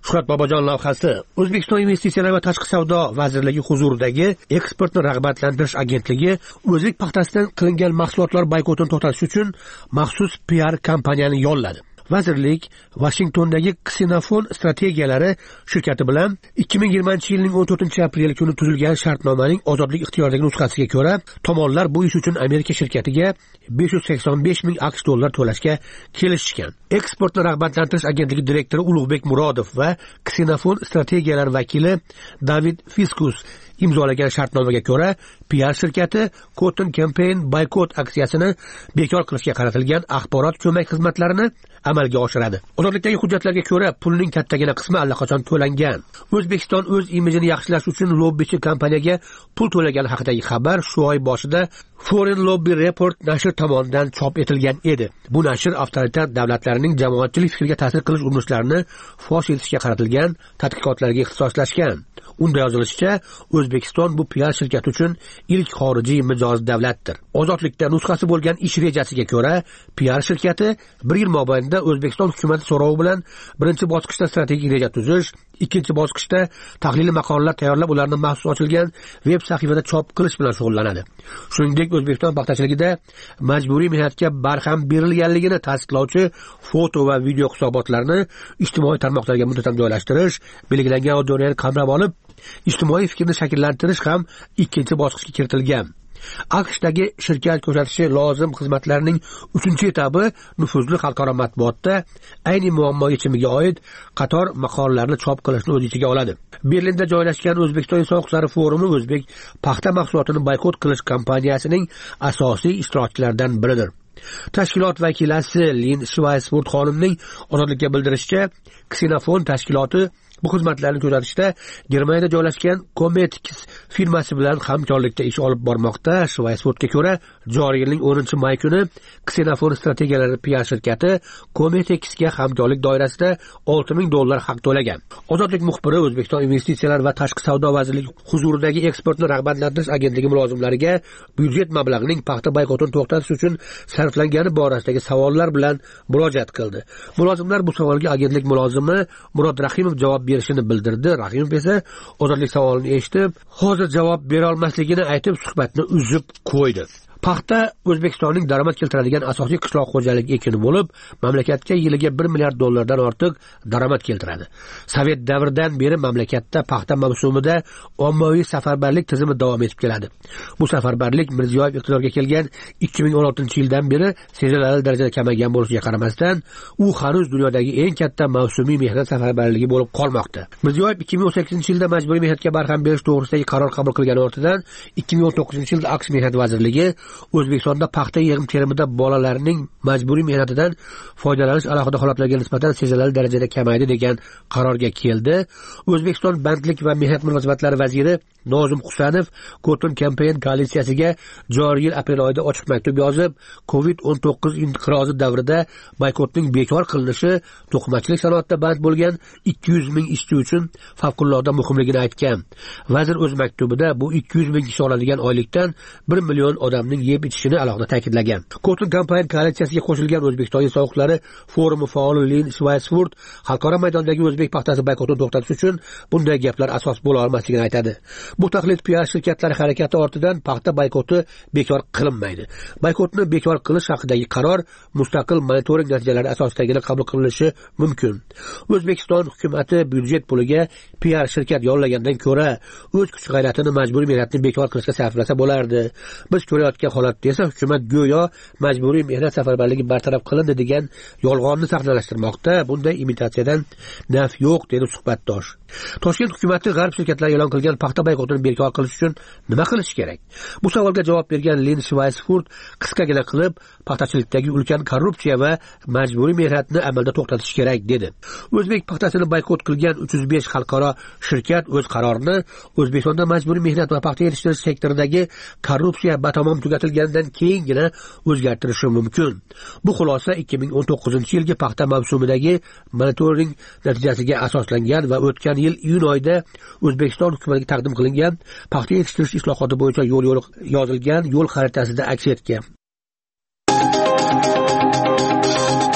E: Shuhrat Bobojon lavhasi O'zbekiston investitsiyalar va tashqi savdo vazirligi huzuridagi eksportni rag'batlantirish agentligi o'zbek paxtasidan qilingan mahsulotlar boykotini to'xtatish uchun maxsus P R kompaniyani yolladi. Vazirlik Washingtondagi Ksenofon strategiyalari shirkati bilan ikki ming yigirmanchi yilning o'n to'rtinchi aprel kuni tuzilgan shartnomaning ozodlik ixtiyoridagi nusxasiga ko'ra, tomonlar bu ish uchun Amerika shirkatiga besh yuz sakson besh ming AQSh dollar to'lashga kelishgan. Eksportni rag'batlantirish agentligi direktori Ulug'bek Murodov va Ksenofon strategiyalar vakili David Fiskus imzolagan shartnomaga ko'ra, P R shirkati Cotton Campaign boykot aksiyasini bekor qilishga qaratilgan axborot ko'mak xizmatlarini amalga oshiradi. Ozodlikdagi hujjatlarga ko'ra, pulning kattagina qismi allaqachon to'langan. O'zbekiston o'z imijini yaxshilash uchun lobbichi kompaniyaga pul to'lagani haqidagi xabar shu oy boshida Foreign Lobby Report nashr tomonidan chop etilgan edi. Bu nashr avtoritar davlatlarning jamoatchilik fikriga ta'sir qilish urinishlarini fosh etishga qaratilgan tadqiqotlarga ixtisoslashgan. Unda yozilishicha, O'zbekiston bu P R shirkati uchun ilk xorijiy mijoz davlatdir. Ozodlikda nusxasi bo'lgan ish rejasiga ko'ra, P R shirkati bir yil mobaynida O'zbekiston hukumati so'rovi bilan birinchi bosqichda strategik reja tuzish, ikkinchi bosqichda tahliliy maqolalar tayyorlab ularni maxsus ochilgan veb sahifada chop qilish bilan shug'ullanadi. Shuningdek, O'zbekiston paxtachiligida majburiy mehnatga barham berilganligini tasdiqlovchi foto va video hisobotlarni ijtimoiy tarmoqlarga muntazam joylashtirish, belgilangan auditoriyani qamrab olib, ijtimoiy fikrni shakllantirish ham ikkinchi bosqichga kiritilgan. AQShdagi shirkat ko'rsatishi lozim xizmatlarning uchinchi etabi nufuzli xalqaro matbuotda ayni muammo yechimiga oid qator maqolalarni chop qilishni o'z ichiga oladi. Berlinda joylashgan O'zbekiston inson forumi o'zbek paxta mahsulotini boykot qilish kampaniyasining asosiy ishtirokchilaridan biridir. Tashkilot vakilasi Lin Schweisfurt xonimning ozodlikka bildirishicha, Ksenofon tashkiloti bu xizmatlarni ko'rsatishda Germaniyada joylashgan Cometix firmasi bilan hamkorlikda ish olib bormoqda. Schweisfurtga ko'ra, joriy yilning o'ninchi may kuni Ksenofon strategiyalari P R shirkati Cometixga hamkorlik doirasida olti ming dollar haq to'lagan. Ozodlik muxbiri O'zbekiston investitsiyalar va tashqi savdo vazirligi huzuridagi eksportni rag'batlantirish agentligi mulozimlariga byudjet mablag'ining paxta boykotini to'xtatish uchun sarflangani borasidagi savollar bilan murojaat qildi. Mulozimlar bu savolga agentlik mulozimi Murod Rahimov javob berishini bildirdi. Rahimov esa ozodlik savolini eshitib, hozir javob bera olmasligini aytib, suhbatni uzib qo'ydi. Paxta O'zbekistonning daromad keltiradigan asosiy qishloq xo'jaligi ekini bo'lib, mamlakatga yiliga bir milliard dollardan ortiq daromad keltiradi. Sovet davridan beri mamlakatda paxta mavsumida ommaviy safarbarlik tizimi davom etib keladi. Bu safarbarlik Mirziyoyev iqtidorga kelgan ikki ming o'n oltinchi yildan beri sezilarli darajada kamaygan bo'lishiga qaramasdan, u hanuz dunyodagi eng katta mavsumiy mehnat safarbarligi bo'lib qolmoqda. Mirziyoyev ikki ming o'n sakkizinchi yilda majburiy mehnatga barham berish to'g'risidagi qaror qabul qilgan ortidan ikki ming o'n to'qqizinchi yilda AQSh mehnat vazirligi O'zbekistonda paxta yig'im-terimida bolalarning majburiy mehnatidan foydalanish alohida holatlarga nisbatan sezilarli darajada kamaydi degan qarorga keldi. O'zbekiston bandlik va mehnat munosabatlari vaziri Nozim Husanov Cotton Campaign koalitsiyasiga joriy yil aprel oyida ochiq maktub yozib, covid o'n to'qqiz inqirozi davrida boykotning bekor qilinishi to'qimachilik sanoatida band bo'lgan ikki yuz ming ishchi uchun favqulodda muhimligini aytgan. Vazir o'z maktubida bu ikki yuz ming kishi oladigan oylikdan bir million odamning yeb ichishini alohida ta'kidlagan. Cotton Campaign koalitsiyasiga qo'shilgan O'zbekiston inson forumi faoli Lin Schweisfurt xalqaro maydondagi o'zbek paxtasi boykotini to'xtatish uchun bunday gaplar asos bo'la olmasligini aytadi. Bu tahlil P R shirkatlari harakati ortidan paxta boykoti bekor qilinmaydi. Boykotni bekor qilish haqidagi qaror mustaqil monitoring natijalari asosidagina qabul qilinishi mumkin. O'zbekiston hukumatı byudjet puliga P R shirkat yollagandan ko'ra o'z kuch g'ayratini majburiy mehnatni bekor qilishga sarflasa bo'lardi. Biz ko'rayotgan holatda esa hukumat go'yo majburiy mehnat safarbarligi bartaraf qilindi degan yolg'onni sahnalashtirmoqda. Bunday imitatsiyadan naf yo'q, dedi suhbatdosh. Toshkent hukumati g'arb shirkatlari e'lon qilgan paxta boykotini bekor qilish uchun nima qilish kerak? Bu savolga javob bergan Lin Schweisfurt qisqagina qilib, paxtachilikdagi ulkan korrupsiya va majburiy mehnatni amalda to'xtatish kerak, dedi. O'zbek paxtasini boykot qilgan uch yuz besh xalqaro shirkat o'z qarorini O'zbekistonda majburiy mehnat va paxta yetishtirish sektoridagi korrupsiya batamom tugatilganidan keyingina o'zgartirishi mumkin. Bu xulosa ikki ming o'n to'qqizinchi yilgi paxta mavsumidagi monitoring natijasiga asoslangan va o'tgan yil iyun oyida O'zbekiston hukumatiga taqdim qilingan paxta yetishtirish islohoti bo'yicha yo'l yo'l yozilgan yo'l xaritasida aks etgan.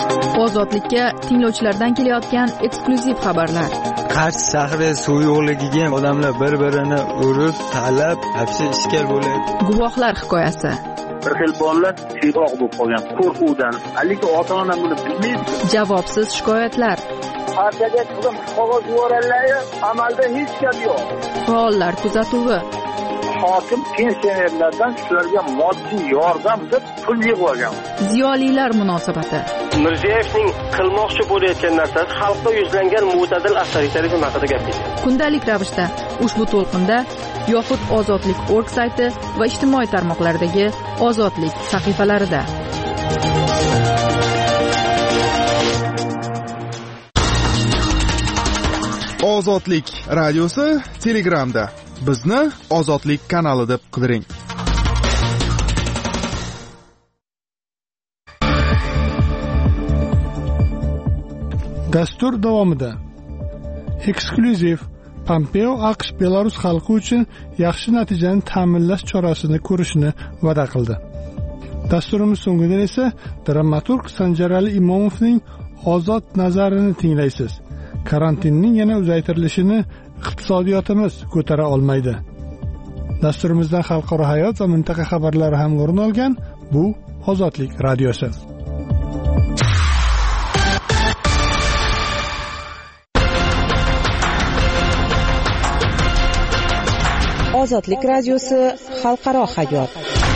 K: Ozodlikka tinglovchilardan kelayotgan eksklyuziv xabarlar.
M: Qarshi shahri suv yo'qligiga odamlar bir-birini urib, talab, hapsi ishkal bo'ladi.
K: Guvohlar hikoyasi.
N: Bir xil bolalar siyroq bo'lib qolgan qo'rquvdan. Lekin ota-ona buni bilmaydi.
K: Javobsiz shikoyatlar.
N: Partiyaga qizim qog'oz yuborganlar, amalda hech gap yo'q.
K: Faollar kuzatuvi.
N: Hokim pensionerlardan shularga moddiy yordam deb pul yig'ib olgan.
K: Ziyolilar munosabati.
O: Mirziyoyevning qilmoqchi bo'layotgan narsasi xalqqa yuzlangan mo'tadil avtoritarizm haqida gapirdi.
K: Kundalik ravishda ushbu to'lqinda yoxud Ozodlik nokta org sayti va ijtimoiy tarmoqlardagi Ozodlik sahifalarida.
J: Ozodlik radiosi Telegramda. Bizni Ozodlik kanali deb qidiring.
A: Dastur davomida eksklyuziv Pompeo AQSh Belarus xalqi uchun yaxshi natijani ta'minlash chorasini ko'rishni va'da qildi. Dasturimiz so'ngida esa dramaturg Sanjarali Imomovning ozod nazarini tinglaysiz. Karantinning yana uzaytirilishini iqtisodiyotimiz ko'tara olmaydi. Dasturimizdan xalqaro hayot va mintaqa xabarlari ham o'rin olgan bu Ozodlik radiosi.
C: Ozodlik radiosi xalqaro hayot.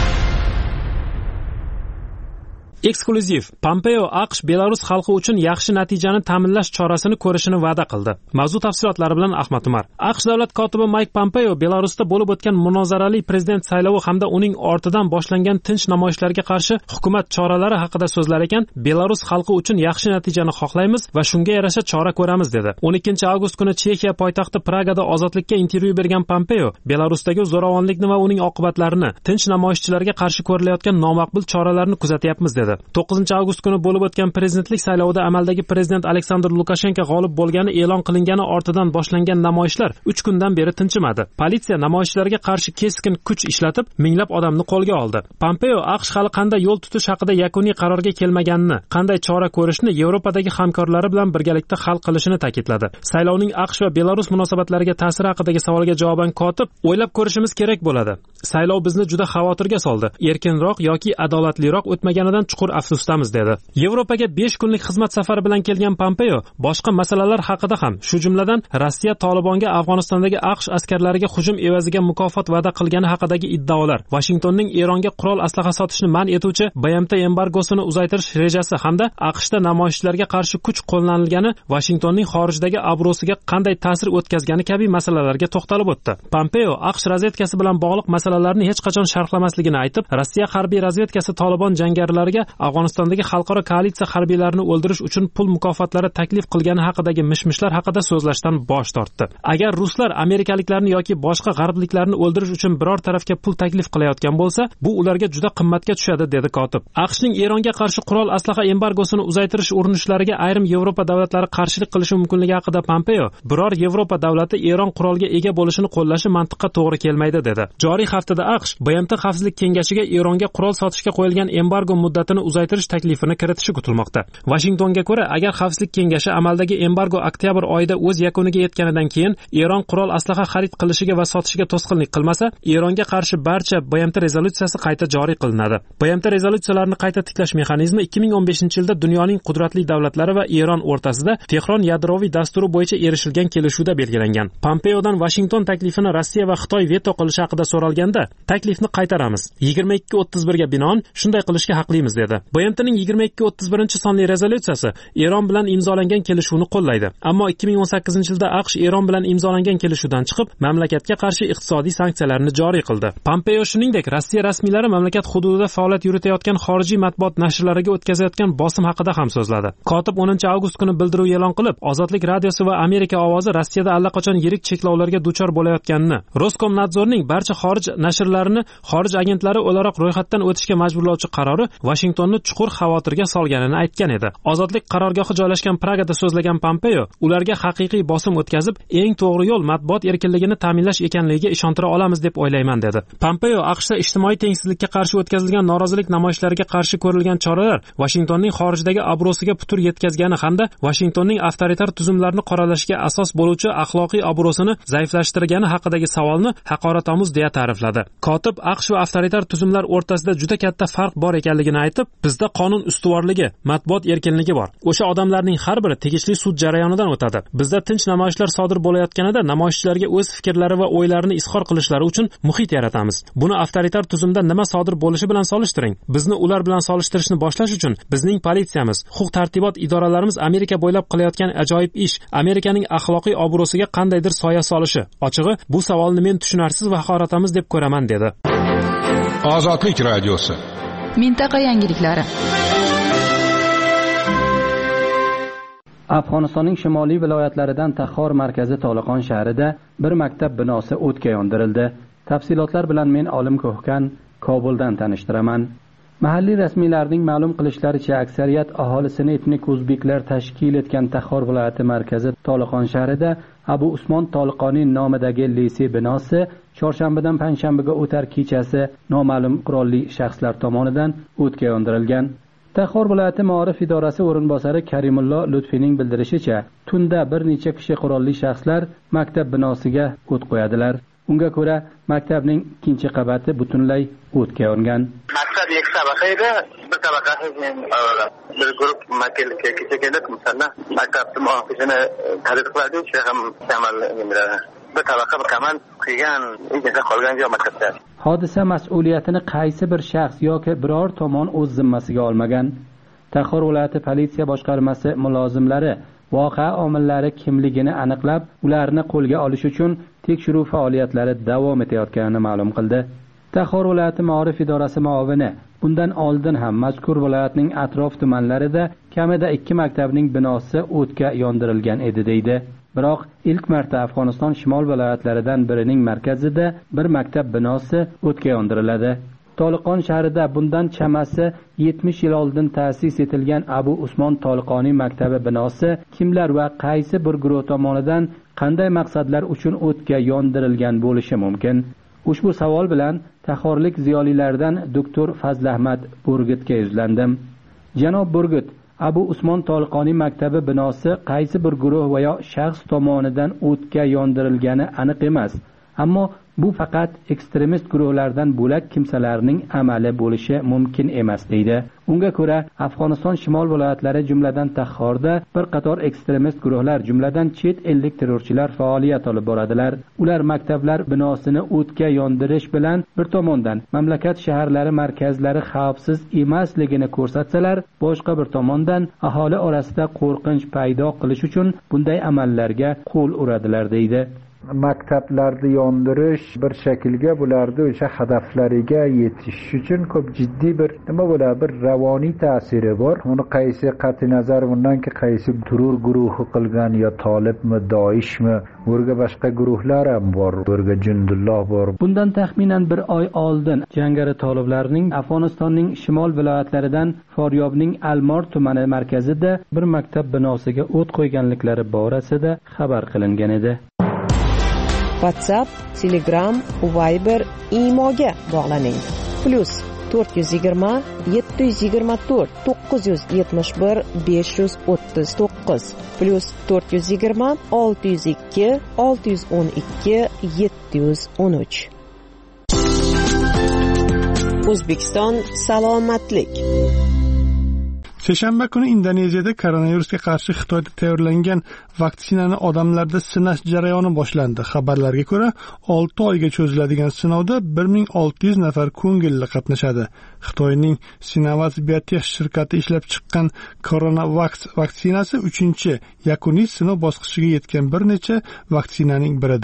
D: Eksklyuziv Pompeo AQSh Belarus xalqi uchun yaxshi natijani ta'minlash chorasini ko'rishini va'da qildi. Mavzu tafsilotlari bilan Ahmad Umar. AQSh davlat kotibi Mike Pompeo Belarusda bo'lib o'tgan munozarali prezident saylovi hamda uning ortidan boshlangan tinch namoyishlarga qarshi hukumat choralari haqida so'zlar ekan, Belarus xalqi uchun yaxshi natijani xohlaymiz va shunga yarasha chora ko'ramiz dedi. o'n ikkinchi avgust kuni Chexiya poytaxti Pragada Ozodlikka intervyu bergan Pompeo Belarusdagi zo'ravonlikni va uning oqibatlarini, tinch namoyishchilarga qarshi ko'rilayotgan nomaqbul choralarni kuzatyapmiz dedi. to'qqizinchi avgust kuni bo'lib o'tgan prezidentlik saylovida amaldagi prezident Aleksandr Lukashenko g'olib bo'lgani e'lon qilingani ortidan boshlangan namoyishlar uch kundan beri tinchimadi. Politsiya namoyishchilarga qarshi keskin kuch ishlatib, minglab odamni qo'lga oldi. Pompeo AQSh hali qanday yo'l tutish haqida yakuniy qarorga kelmaganini, qanday chora ko'rishni Yevropadagi hamkorlari bilan birgalikda hal qilishini ta'kidladi. Saylovning AQSh va Belarus munosabatlariga ta'siri haqidagi savolga javoban kotib, o'ylab ko'rishimiz kerak bo'ladi. Saylov bizni juda xavotirga soldi. Erkinroq yoki adolatliroq o'tmaganidan chuqur afsusdamiz dedi. Yevropaga besh kunlik xizmat safari bilan kelgan Pompeo boshqa masalalar haqida ham, shu jumladan Rossiya Tolibonga Afg'onistondagi AQSh askarlariga hujum evaziga mukofot va'da qilgani haqidagi iddaolar, Washingtonning Eronga qurol aslaha sotishni man etuvchi B M T embargosini uzaytirish rejasi hamda AQShda namoyishchilarga qarshi kuch qo'llanilgani Washingtonning xorijdagi obro'siga qanday ta'sir o'tkazgani kabi masalalarga to'xtalib o'tdi. Pompeo AQSh razvedkasi bilan bog'liq masalalarni hech qachon sharhlamasligini aytib, Rossiya harbiy razvedkasi Tolibon jangarilariga Afg'onistondagi xalqaro koalitsiya harbiylarini o'ldirish uchun pul mukofotlari taklif qilgani haqidagi mishmishlar haqida so'zlashdan bosh tortdi. Agar ruslar amerikaliklarni yoki boshqa g'arbliklarni o'ldirish uchun biror tarafga pul taklif qilayotgan bo'lsa, bu ularga juda qimmatga tushadi dedi kotib. AQShning Eronga qarshi qurol aslaha embargosini uzaytirish urinishlariga ayrim Yevropa davlatlari qarshilik qilishi mumkinligi haqida Pompeo, biror Yevropa davlati Eron qurolga ega bo'lishini qo'llashi mantiqqa to'g'ri kelmaydi dedi. Joriy haftada AQSh B M T Xavfsizlik kengashiga Eronga qurol sotishga qo'yilgan embargo muddatini uzaytirish taklifini kiritishi kutilmoqda. Washingtonga ko'ra, agar Xavfsizlik kengashi amaldagi embargo oktyabr oyida o'z yakuniga yetganidan keyin Eron qurol aslaha xarid qilishiga va sotishiga to'sqinlik qilmasa, Eronga qarshi barcha B M T rezolyutsiyasi qayta joriy qilinadi. B M T rezolyutsiyalarini qayta tiklash mexanizmi ikki ming o'n beshinchi yilda dunyoning qudratli davlatlari va Eron o'rtasida Tehron yadroviy dasturi bo'yicha erishilgan kelishuvda belgilangan. Pompeodan Washington taklifini Rossiya va Xitoy veto qilishi haqida so'ralganda, taklifni qaytaramiz. yigirma ikki o'ttiz bir ga binoan shunday qilishga haqlimiz dedi. B M T'ning yigirma ikki o'ttiz birinchi sonli rezolyutsiyasi Eron bilan imzolangan kelishuvni qo'llaydi. Ammo ikki ming o'n sakkizinchi yilda AQSh Eron bilan imzolangan kelishuvdan chiqib, mamlakatga qarshi iqtisodiy sanksiyalarni joriy qildi. Pompeo shuningdek, Rossiya rasmiylari mamlakat hududida faoliyat yuritayotgan xorijiy matbuot nashrlariga o'tkazayotgan bosim haqida ham so'zladi. Kotib o'ninchi avgust kuni bildiruv e'lon qilib, Ozodlik radiosi va Amerika ovozi Rossiyada allaqachon yirik cheklovlarga duchor bo'layotganini, Roskomnadzorning barcha xorij nashrlarini xorij agentlari o'laroq ro'yxatdan o'tishga majburlovchi qarori Washington Vashingtonni chuqur xavotirga solganini aytgan edi. Ozodlik qarorgohi joylashgan Pragada so'zlagan Pompeo ularga haqiqiy bosim o'tkazib, eng to'g'ri yo'l matbuot erkinligini ta'minlash ekanligiga ishontira olamiz deb o'ylayman dedi. Pompeo AQShda ijtimoiy tengsizlikka qarshi o'tkazilgan norozilik namoyishlariga qarshi ko'rilgan choralar Vashingtonning xorijdagi obro'siga putur yetkazgani hamda Vashingtonning avtoritar tuzumlarni qoralashga asos bo'luvchi axloqiy obro'sini zaiflashtirgani haqidagi savolni haqoratomuz deya ta'rifladi. Kotib AQSh va avtoritar tuzumlar o'rtasida juda katta farq bor ekanligini aytib, bizda qonun ustuvorligi, matbuot erkinligi bor. O'sha odamlarning har biri tegishli sud jarayonidan o'tadi. Bizda tinch namoyishlar sodir bo'layotganida namoyishchilarga o'z fikrlari va o'ylarini izhor qilishlari uchun muhit yaratamiz. Buni avtoritar tuzumda nima sodir bo'lishi bilan solishtiring. Bizni ular bilan solishtirishni boshlash uchun bizning politsiyamiz, huquq-tartibot idoralarimiz Amerika bo'ylab qilayotgan ajoyib ish Amerikaning axloqiy obro'siga qandaydir soya solishi. Ochig'i, bu savolni men tushunarsiz va haqoratamiz deb ko'raman dedi.
P: Ozodlik radiosi.
K: Mintaqa yangiliklari.
Q: Afg'onistonning shimoliy viloyatlaridan Taxor markazi Toliqon shahrida bir maktab binosi o'tga yondirildi. Tafsilotlar bilan men Olim Ko'hkan Kobuldan tanishtiraman. Mahalliy rasmiylarning ma'lum qilishlaricha, aksariyat aholisini etnik o'zbeklar tashkil etgan Taxor viloyati markazi Toliqon shahrida Abu Usmon Toliqoniy nomidagi lisey binosi chorshanbadan payshanbaga o'tar kechasi noma'lum qurolli shaxslar tomonidan o'tga yondirilgan. Taxor viloyati Ma'rif idorasi o'rinbosari Karimullo Lutfining bildirishicha, tunda bir necha kishi qurolli shaxslar maktab binosiga o't qo'yadilar. Unga ko'ra, maktabning ikkinchi qavati butunlay o'tga yongan.
N: Maktab ikki tabaqa edi, bir tabaqasi bir guruh maktabga kecha kelib, masalan, maktabni muhofizini tahdid qiladi, shu ham amal qiladi. Bir tabaqa bir kaman qilgan, ichida qolgan joy maktabda.
Q: Hodisa mas'uliyatini qaysi bir shaxs yoki biror tomon o'z zimmasiga olmagan. Taxor viloyati politsiya boshqarmasi mulozimlari voqea omillari kimligini aniqlab, ularni qo'lga olish uchun tekshiruv faoliyatlari davom etayotganini ma'lum qildi. Taxor viloyati Ma'rif idorasi muavini bundan oldin ham mazkur viloyatning atrof tumanlarida kamida ikki maktabning binosi o'tga yondirilgan edi deydi. Biroq ilk marta Afg'oniston shimol viloyatlaridan birining markazida bir maktab binosi o'tga yondiriladi. Toliqon shahrida bundan chamasi yetmish yil oldin ta'sis etilgan Abu Usmon Toliqoniy maktabi binosi kimlar va qaysi bir guruh tomonidan qanday maqsadlar uchun o'tga yondirilgan bo'lishi mumkin? Ushbu savol bilan taxorlik ziyolilardan doktor Fazlahmat Burgutga yuzlandim. Janob Burgut, Abu Usmon Toliqoniy maktabi binosi qaysi bir guruh va yo shaxs tomonidan o'tga yondirilgani aniq emas. Ammo bu faqat ekstremist guruhlardan bo'lak kimsalarning amali bo'lishi mumkin emas deydi. Unga ko'ra, Afg'oniston shimol viloyatlari jumladan Taxorda bir qator ekstremist guruhlar jumladan chet ellik terrorchilar faoliyat olib boradilar. Ular maktablar binosini o'tga yondirish bilan bir tomondan mamlakat shaharlari markazlari xavfsiz emasligini ko'rsatsalar, boshqa bir tomondan aholi orasida qo'rqinch paydo qilish uchun bunday amallarga qo'l uradilar deydi.
R: Maktablarni yondirish bir shaklga bularni o'sha hadaflariga yetish uchun ko'p jiddiy bir nima bo'ladi, bir ravoniy ta'siri bor. Uni qaysi qat'i nazar bundanki qaysi terror guruhi qilgan, yo Tolibmi, Doishmi, o'rga boshqa guruhlar ham bor, o'rga Jundulloh bor.
Q: Bundan taxminan bir oy oldin jangari toliblarning Afg'onistonning shimol viloyatlaridan Faryobning Almor tumani markazida bir maktab binosiga o't qo'yganliklari borasida xabar qilingan edi.
C: WhatsApp, Telegram, Viber, Imoga bog'laning. Plus to'rt yuz yigirma yetti yuz yigirma to'rt to'qqiz yuz yetmish bir besh yuz o'ttiz to'qqiz plus to'rt yuz yigirma olti yuz ikki olti yuz o'n ikki yetti yuz o'n uch. O'zbekiston salomatlik.
A: Seshanba kuni Indoneziyada koronavirusga qarshi Xitoyda tayyorlangan vaksinani odamlarda sinash jarayoni boshlandi. Xabarlarga ko'ra, olti oyga cho'ziladigan sinovda bir ming olti yuz nafar ko'ngilli qatnashadi. Xitoyning Sinovac Biotech shirkati ishlab chiqqan Coronavax vaksinasi uchinchi yakuniy sinov bosqichiga yetgan bir necha vaksinaning biridir.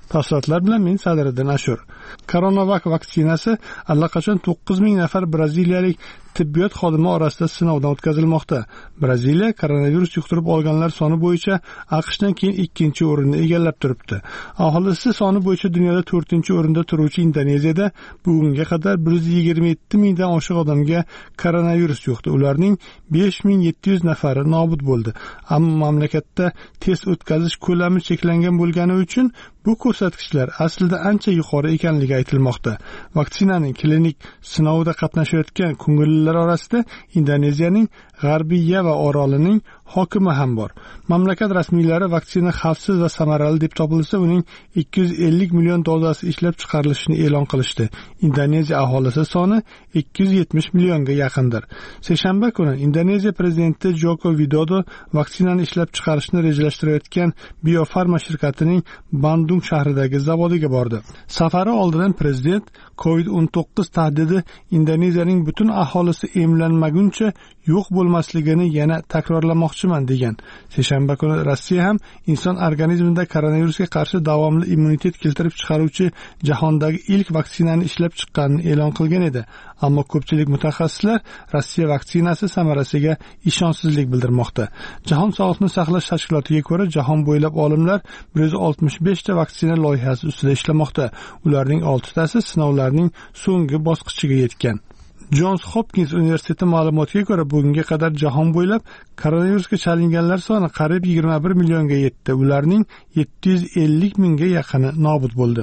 A: Tafsilotlar bilan men Sadriddin Ashur. Coronavac vaksinasi allaqachon to'qqiz ming nafar braziliyalik tibbiyot xodimi orasida sinovdan o'tkazilmoqda. Braziliya koronavirus yuqtirib olganlar soni bo'yicha AQShdan keyin ikkinchi o'rinni egallab turibdi. Aholisi soni bo'yicha dunyoda to'rtinchi o'rinda turuvchi Indoneziyada bugunga qadar bir yuz yigirma yetti mingdan oshiq odamga koronavirus yuqdi. Ularning besh ming yetti yuz nafari nobud bo'ldi. Ammo mamlakatda test o'tkazish ko'lami cheklangan bo'lgani uchun bu ko'rsatkichlar aslida ancha yuqori ekanligi aytilmoqda. Vaksinaning klinik sinovida qatnashayotgan ko'ngillilar orasida Indoneziyaning G'arbiy Yava orolining hokimi ham bor. Mamlakat rasmiylari vaksina xavfsiz va samarali deb topilsa, uning ikki yuz ellik million dozasi ishlab chiqarilishini e'lon qilishdi. Indoneziya aholisi soni ikki yuz yetmish millionga yaqindir. Seshanba kuni Indoneziya prezidenti Joko Widodo vaksinani ishlab chiqarishni rejalashtirayotgan Biofarma shirkatining Bandung shahridagi zavodiga bordi. Safari oldidan prezident covid o'n to'qqiz tahdidi Indoneziyaning butun aholisi emlanmaguncha yo'q bo'lmasligini yana takrorlamoqchiman degan. Seshanba kuni Rossiya ham inson organizmida koronavirusga qarshi davomli immunitet keltirib chiqaruvchi jahondagi ilk vaksinani ishlab chiqqanini e'lon qilgan edi. Ammo ko'pchilik mutaxassislar Rossiya vaksinasi samarasiga ishonchsizlik bildirmoqda. Jahon sog'liqni saqlash tashkilotiga ko'ra, jahon bo'ylab olimlar bir yuz oltmish besh ta vaksina loyihasi ustida ishlamoqda. Ularning oltitasi sinovlarning so'nggi bosqichiga yetgan. Johns Hopkins universiteti ma'lumotiga ko'ra, bugunga qadar jahon bo'ylab koronavirusga chalinganlar soni qariyb yigirma bir millionga yetdi. Ularning yetti yuz ellik mingga yaqini nobud bo'ldi.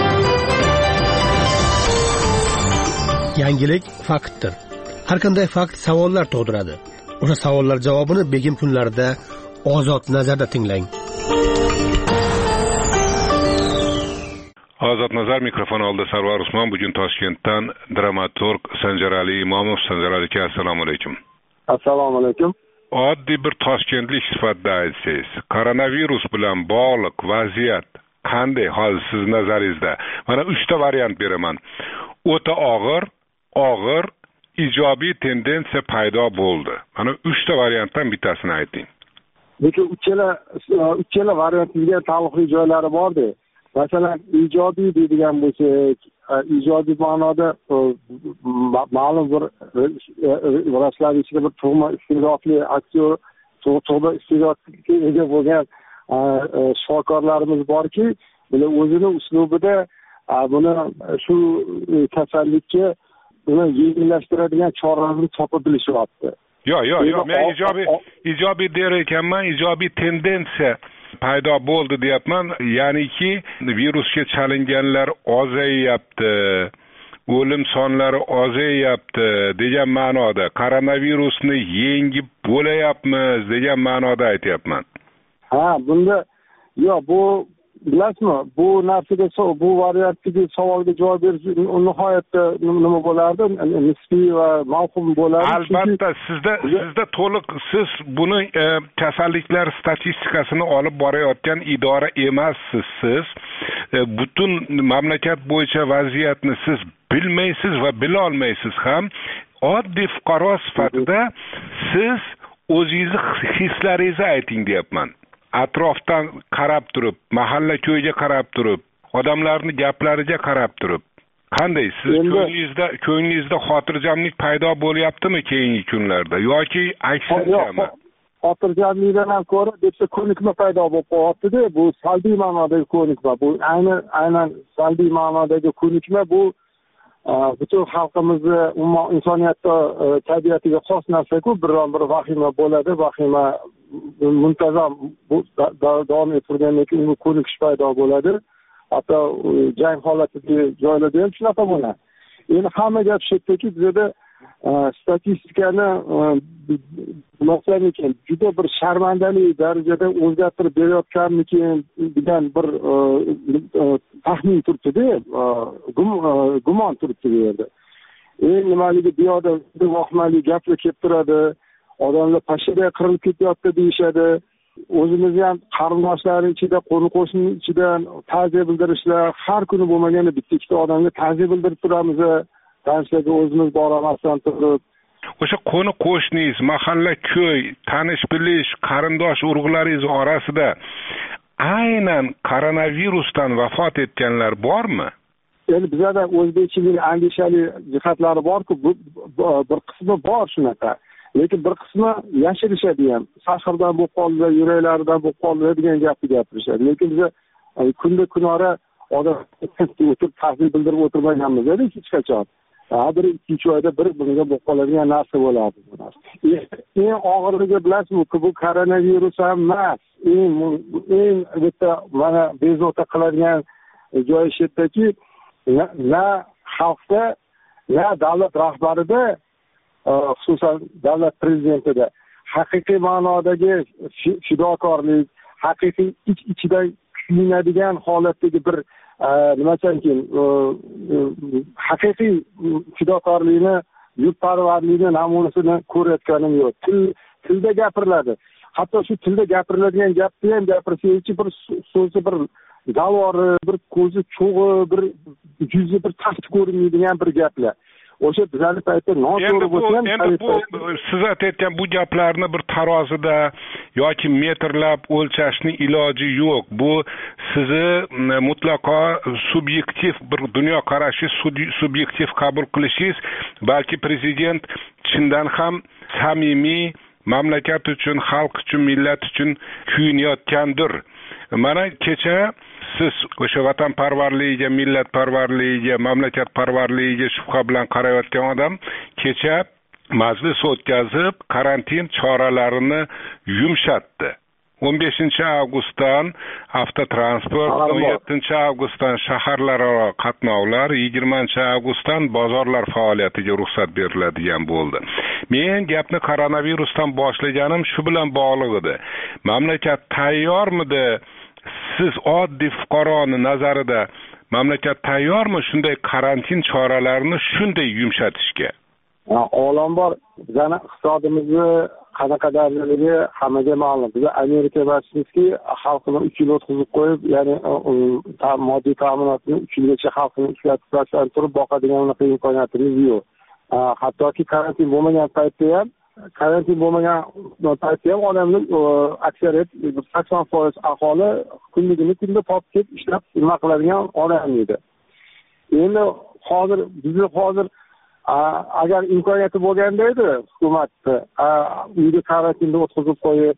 E: Yangilik faktdir. Har qanday fakt savollar tug'diradi. O'sha savollar javobini begim kunlarida Ozod nazarda tinglang.
P: Ozod nazar mikrofon oldi. Sarvar Usmon. Bugun Toshkentdan dramaturg Sanjarali Imomov. Sanjarali aka, assalomu alaykum.
L: Assalomu alaykum.
P: Oddiy bir toshkentlik sifatida aytsangiz, koronavirus bilan bog'liq vaziyat qanday hozir siz nazaringizda? Mana uchta variant beraman. O'ta og'ir, og'ir, ijobiy tendensiya paydo bo'ldi. Mana uchta variantdan bittasini ayting.
L: Lekin uchala uchala variantga taalluqli joylari bor-da. Masalan, ijobiy deydigan bo'lsak, ijobiy ma'noda ma'lum bir vrachlar ichida bir tug'ma iste'dodli aktyor, tug'ma iste'dodga ega bo'lgan shifokorlarimiz borki, bular o'zini uslubida buni shu kasallikka uni yengillashtiradigan choralarni topib bilishyapti.
P: Yo'q, yo'q, yo'q. Men ijobiy ijobiy der ekanman, ijobiy tendensiya paydo bo'ldi deyapman. Ya'niki virusga chalinganlar ozayyapti, o'lim sonlari ozayyapti degan ma'noda, koronavirusni yengib bo'layapmiz degan ma'noda aytyapman.
L: Ha, bunda yo'q, bu bilasizmi, bu narsaga bu variantdagi savolga javob berish nihoyatda nima bo'lardi, nisbiy va mavhum bo'lardi.
P: Albatta, sizda sizda to'liq siz buni e, kasalliklar statistikasini olib borayotgan idora emassiz. Siz e, butun mamlakat bo'yicha vaziyatni siz bilmaysiz va bila olmaysiz ham. Oddiy fuqaro sifatida siz o'zingizni hislaringizni ayting deyapman. Atrofdan qarab turib, mahalla ko'yga qarab turib, odamlarning gaplariga qarab turib, qanday siz ko'nglingizda ko'nglingizda xotirjamlik paydo bo'lyaptimi keyingi kunlarda yoki aksinchami?
L: Xotirjamlikdan ham ko'ra debsa ko'nikma paydo bo'lib qolyapti-da, bu salbiy ma'nodagi ko'nikma. Bu aynan aynan salbiy ma'nodagi ko'nikma bu butun xalqimizni, umuman insoniyatda tabiatiga xos narsa-ku, biron bir vahima bo'ladi, vahima muntazam bu davom ettirgandan keyin uni ko'nikish paydo bo'ladi. Hatto jang holatidagi joylarda ham shunaqa bo'ladi. Endi hamma gap shu yerdaki, bizda statistikani masalan juda bir sharmandali darajada o'zgartirib berayotganmikin degan bir taxmin turibdi-da, gumon turibdi bu yerda. Eng nimaligi bu yoqda vahimali gaplar kelib turadi, odamlar pashida qirilib ketyapti deyishadi. O'zimizni ham qarindoshlar ichida, qo'ni-qo'shni ichidan ta'ziya bildirishlar, har kuni bo'lmaganda bitta ikkita odamga ta'ziya bildirib turamiz. Tanishlarga o'zimiz boramasdan turib,
P: o'sha qo'ni qo'shningiz, mahalla, ko'y, tanish bilish, qarindosh urug'laringiz orasida aynan koronavirusdan vafot etganlar bormi?
S: Endi bizada o'zbekchilik andishali jihatlari borku, bir qismi bor shunaqa. Lekin bir qismi yashirishadi ham. Sahrdan bo'lib qoldi, yuraklaridan bo'lib qoldi degan gapni gapirishadi. Lekin biz kunda kunora odam o'tirib tahsil bildirib o'tirmaganmiz hech qachon. Har bir ikki uch oyda bir bunga bo'lib qoladigan narsa bo'ladi bu narsa. Eng og'irligi bilasizmi, bu koronavirus ham emas. Eng eng bitta mana bezovta qiladigan joyi shu yerdaki, na xalqda, na davlat rahbarida, xususan davlat prezidentida haqiqiy ma'nodagi fidokorlik, haqiqiy ich-ichidan kuyinadigan holatdagi bir nima ekan, haqiqiy fidokorlikni, yurtparvarlikni namunasini ko'rayotganim yo'q. Til tilda gapiriladi. Hatto shu tilda gapiriladigan gapni ham gapirsangiz, bir so'zi bir dalori, bir ko'zi cho'g'i, bir yuzi bir taxt ko'rinmaydigan bir gaplar. O'sha bizlarning paytda noto'g'ri bo'lsa ham,
P: endi bu siz aytayotgan bu gaplarni bir tarozida yoki metrlab o'lchashning iloji yo'q. Bu sizni mutlaqo subyektiv bir dunyo qarashi, subyektiv qabul qilishingiz, balki prezident chindan ham samimiy mamlakat uchun, xalq uchun, millat uchun kuyinayotgandir. Mana kecha siz o'sha vatanparvarligiga, millatparvarligiga, mamlakatparvarligiga shubha bilan qarayotgan odam kecha majlis o'tkazib, karantin choralarini yumshatdi. o'n beshinchi avgustdan avtotransport, o'n yettinchi avgustdan shaharlararo qatnovlar, yigirmanchi avgustdan bozorlar faoliyatiga ruxsat beriladigan bo'ldi. Men gapni koronavirusdan boshlaganim shu bilan bog'liq edi. Mamlakat tayyormidi? Siz oddiy fuqaroni nazarida mamlakat tayyormi shunday karantin choralarini shunday yumshatishga?
S: Olam bor. Bizning iqtisodimizni qanaqa darajadagi hammaga ma'lum. Biz Amerika emasmizki, xalqini uch yil o'tkazib qo'yib, ya'ni moddiy ta'minotni uch yilgacha xalqini ishlatib turib boqadigan unaqa imkoniyatimiz yo'q. Hattoki karantin bo'lmagan paytda ham karantin bo'lmagan paytda ham odamning aksariyat sakson foiz aholi kunligini kunda topib kelib ishlab nima qiladigan odam edi. Endi hozir bizni hozir agar imkoniyati bo'lganda edi hukumatni uyda karantinda o'tkazib qo'yib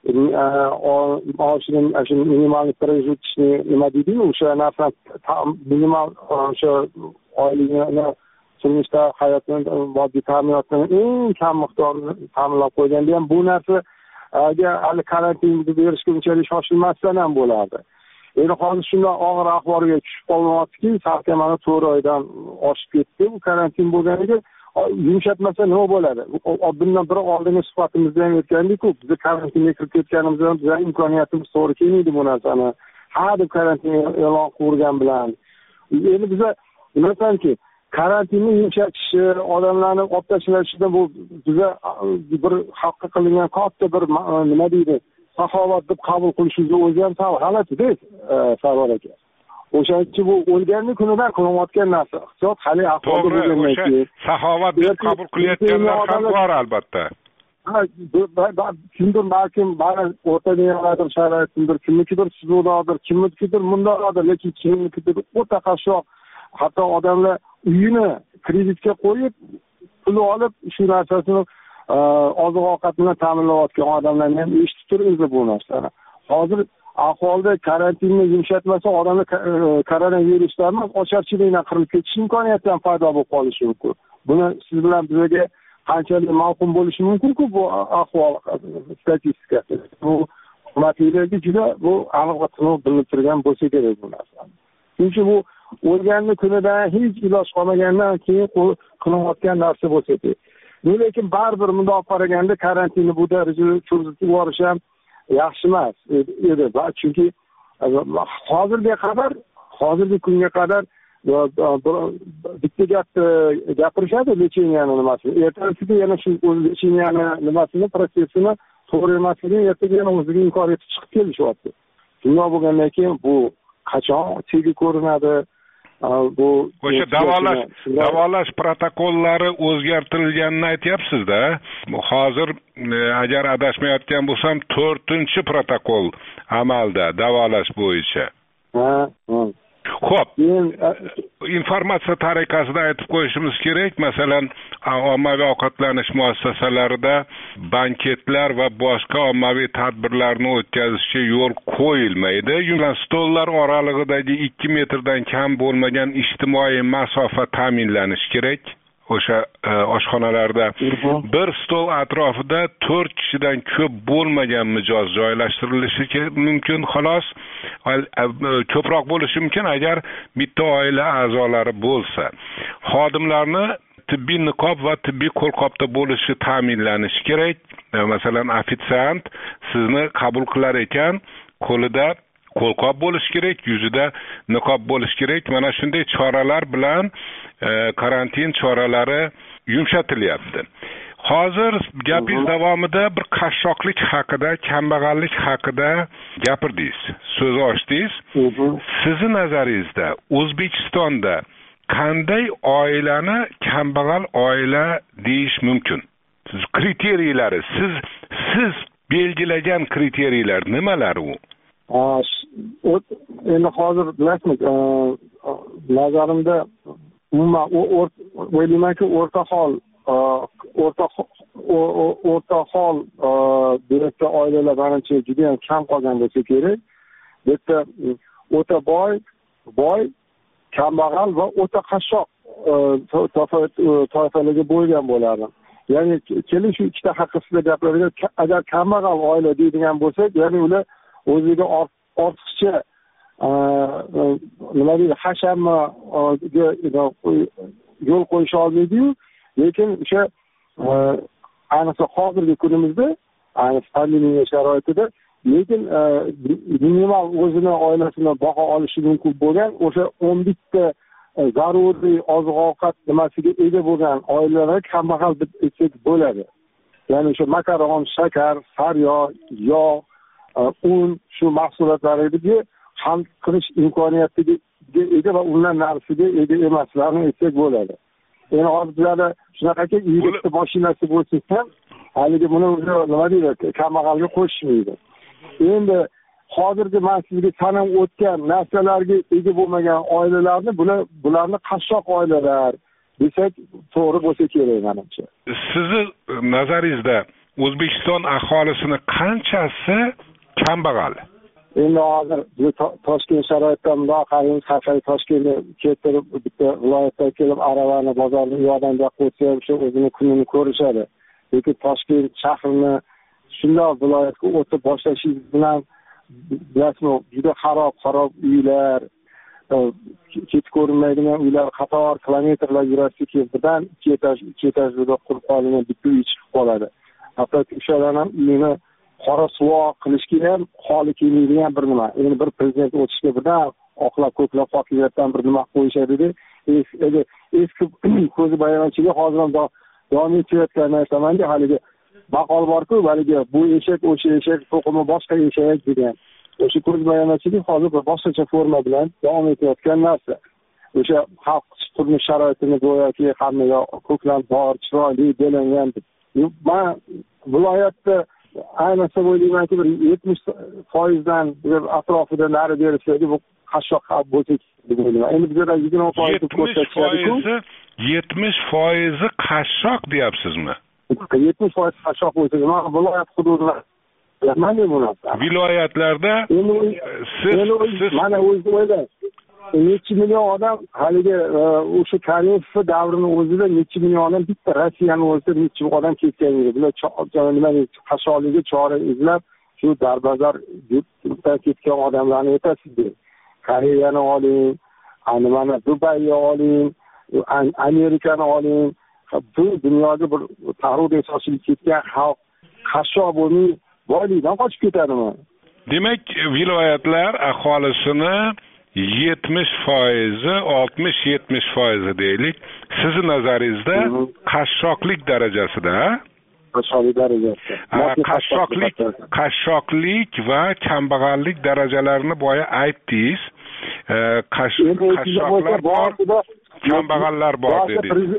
S: maoshini shu minimal prejutishni nima deydimi, o'sha narsa minimal o'sha oyligini turmushda hayotni moddiy ta'minotini eng kam miqdorini ta'minlab qo'yganda ham bu narsaga hali karantinni berishga unchalik shoshilmasdan ham bo'lardi. Endi hozir shunday og'ir ahvolga tushib qolmoqdiki, salkam mana to'rt oydan oshib ketdi bu karantin bo'lganiga. Yumshatmasa nima bo'ladi? Bundan bir oldingi suhbatimizda ham aytgandik-ku, biz karantinga kirib ketganimizda ham bizning imkoniyatimiz to'g'ri kelmaydi bu narsani. Ha deb karantin e'lon qilgan bilan. Endi biz nimasanki karantinni yumshatishi, odamlarni olib tashlashidan bu biza bir xalqqa qilingan katta bir nima deydi, saxovat deb qabul qilishingiz o'zi ham sal g'alati-da, Sarvar aka. O'shancha bu o'lganning kunidan qilinayotgan narsa. Iqtisod hali ahvolda bo'lgandan keyin
P: saxovat deb qabul qilayotganlar ham bor albatta.
S: Ha, kimdir balkim ba'zi o'rta dunyolardir sharoitdir, kimnikidir sizuvlardir, kimnikidir mundoqdir, lekin kimnikidir o'ta qashshoq. Hatto odamlar uyini kreditga qo'yib, pul olib, shu narsasini oziq-ovqat bilan ta'minlayotgan odamlarni ham eshitib turibmiz bu narsani. Hozir ahvolda karantinni yumshatmasa, odamlar koronavirusdan emas, ocharchilikdan qirilib ketish imkoniyati ham paydo bo'lib qolishi mumkin. Buni siz bilan bizga qanchalik ma'qul bo'lishi mumkin-ku bu ahvol statistikasi. Bu hukumatlarga juda bu aniq va tiniq bilinib turgan bo'lsa kerak bu narsa. Chunki bu o'lganni kunidan hech iloj qolmagandan keyin qilinayotgan narsa bo'lsa kerak. Lekin baribir bundoq qaraganda karantinni bu darajada cho'zib yuborish ham yaxshi emas edi. Chunki hozirga qadar, hozirgi kunga qadar bitta gapni gapirishadi lecheniyaning nimasini. Ertasiga yana shu lecheniyaning nimasini, protsessini to'g'ri emasligini ertaga yana o'ziga imkoniyati chiqib kelishyapti. Shunday bo'lgandan keyin bu qachon tegi ko'rinadi? bu
P: o'sha davolash davolash protokollari o'zgartirilganini aytyapsiz-da. Hozir agar adashmayotgan bo'lsam to'rtinchi protokol amalda davolash bo'yicha.
S: Ha, ha.
P: Xo'p, informatsiya tariqasida aytib qo'yishimiz kerak, masalan, ommaviy ovqatlanish muassasalarida banketlar va boshqa ommaviy tadbirlarni o'tkazishga yo'l qo'yilmaydi. Stollar oralig'idagi ikki metrdan kam bo'lmagan ijtimoiy masofa ta'minlanishi kerak. O'sha oshxonalarda bir stol atrofida to'rt kishidan ko'p bo'lmagan mijoz joylashtirilishi mumkin, xolos. Ko'proq bo'lishi mumkin agar bitta oila a'zolari bo'lsa. Xodimlarni tibbiy niqob va tibbiy qo'lqopda bo'lishi ta'minlanishi kerak. Masalan, ofitsiant sizni qabul qilar ekan, qo'lida qo'lqop bo'lishi kerak, yuzida niqob bo'lishi kerak. Mana shunday choralar bilan karantin choralari yumshatilyapti. Hozir gapingiz davomida bir qashshoqlik haqida, kambag'allik haqida gapirdingiz, so'z ochdingiz. Sizni nazaringizda O'zbekistonda qanday oilani kambag'al oila deyish mumkin? Siz kriteriylari, siz siz belgilagan kriteriyalar nimalar u?
S: Endi hozir bilasizmi, nazarimda umuman o'ylaymanki o'rta hol o'rta o'rta hol direktor oilalar manimcha juda ham kam qolgan bo'lsa kerak. Bu yerda o'ta boy, boy, kambag'al va o'ta qashshoq toifalarga bo'lgan bo'ladi. Ya'ni keling shu ikkita haqida gapiradigan, agar kambag'al oila deydigan bo'lsak, ya'ni ular o'ziga ortiqcha nima deydi, hashamga yo'l qo'yisha olmaydi-yu, lekin o'sha ayniqsa hozirgi kunimizda, ayniqsa pandemiya sharoitida, lekin minimal o'zini oilasini boqa olishi mumkin bo'lgan o'sha o'n bitta zaruriy oziq-ovqat nimasiga ega bo'lgan oilalar kambag'al deb aytsak bo'ladi. Ya'ni o'sha makaron, shakar, sariyog', yog', un, shu mahsulotlarga hal qilish imkoniyatiga ega va undan narsiga ega emaslarni aytsak bo'ladi. Endi hozirlarda shunaqaki uyda mashinasi bo'lsa ham, haligi buni o'zi nima deydi, kambag'alga qo'shishmaydi. Endi hozirgi men sizga sanab o'tgan narsalarga ega bo'lmagan oilalarni bular bularni qashshoq oilalar desak to'g'ri bo'lsa kerak menimcha.
P: Sizni nazaringizda O'zbekiston aholisini qanchasi kambag'al?
S: Endi hozir bu Toshkent sharoitida bundoq qaraymiz, haqiqiy Toshkentga keltirib bitta viloyatdan kelib aravani bozorda yordamga qo'ysa, o'sha o'zini kunini ko'rishadi. Lekin Toshkent shahrini shundoq viloyatga o'tib boshlashingiz bilan bilasizmi, juda xarob xarob uylar, ketib ko'rinmaydigan uylar, qator kilometrlar yurasiz, birdan ikki etaj ikki etajda qurib qolingan bitta uy chiqib qoladi. Hatto o'shalardan ham uyini qora suvoq qilishga ham holi kelmaydigan bir nima. Endi bir prezident o'tishga birdan oqlab ko'klab hokimiyatdan bir nima qo'yishadi-da, eski eski ko'zi bayonchiga hozir ham davom etayotganini aytaman-da, haligi maqol bor-ku, haligi bu eshak o'sha eshak to'qimi boshqa eshak degan. O'sha ko'z bayonchilik hozir bir boshqacha forma bilan davom etayotgan narsa. O'sha xalq turmush sharoitini go'yoki hammaga ko'klam bor, chiroyli belangan. Men viloyatda ayniqsa o'ylaymanki bir yetmish foizdan atrofida nari berishligi bu qashshoq xalq bo'lsa deb o'ylayman. Endi bizda yigirma foiz ko'rsatishadi-ku.
P: yetmish foiz qashshoq deyapsizmi?
S: yetmish foiz qashshoq bo'lsa, mana viloyat hududida mana bu narsa.
P: Viloyatlarda siz
S: mana o'zi o'ylang. necha million odam haligi o'sha Karimov davrini o'zida necha million odam bitta Rossiyani o'zida necha odam ketgan edi. Bular nima qashshoqligiga chora izlab shu darbazar yurtdan ketgan odamlarni aytasizda. Koreyani oling, mana Dubayni oling, Amerikani oling. Bu dunyoda bir tarixga sochilib ketgan xalq qashshoq bo'lmay boylikdan qochib ketadimi?
P: Demak, viloyatlar aholisini yetmish foizi, oltmish yetmish foizi deylik. Sizni nazaringizda qashshoqlik darajasida,
S: qashshoqlik darajasida.
P: Qashshoqlik, qashshoqlik va kambag'allik darajalarini boya aytdingiz. qashshoqlar bor, kambag'allar bor dedingiz.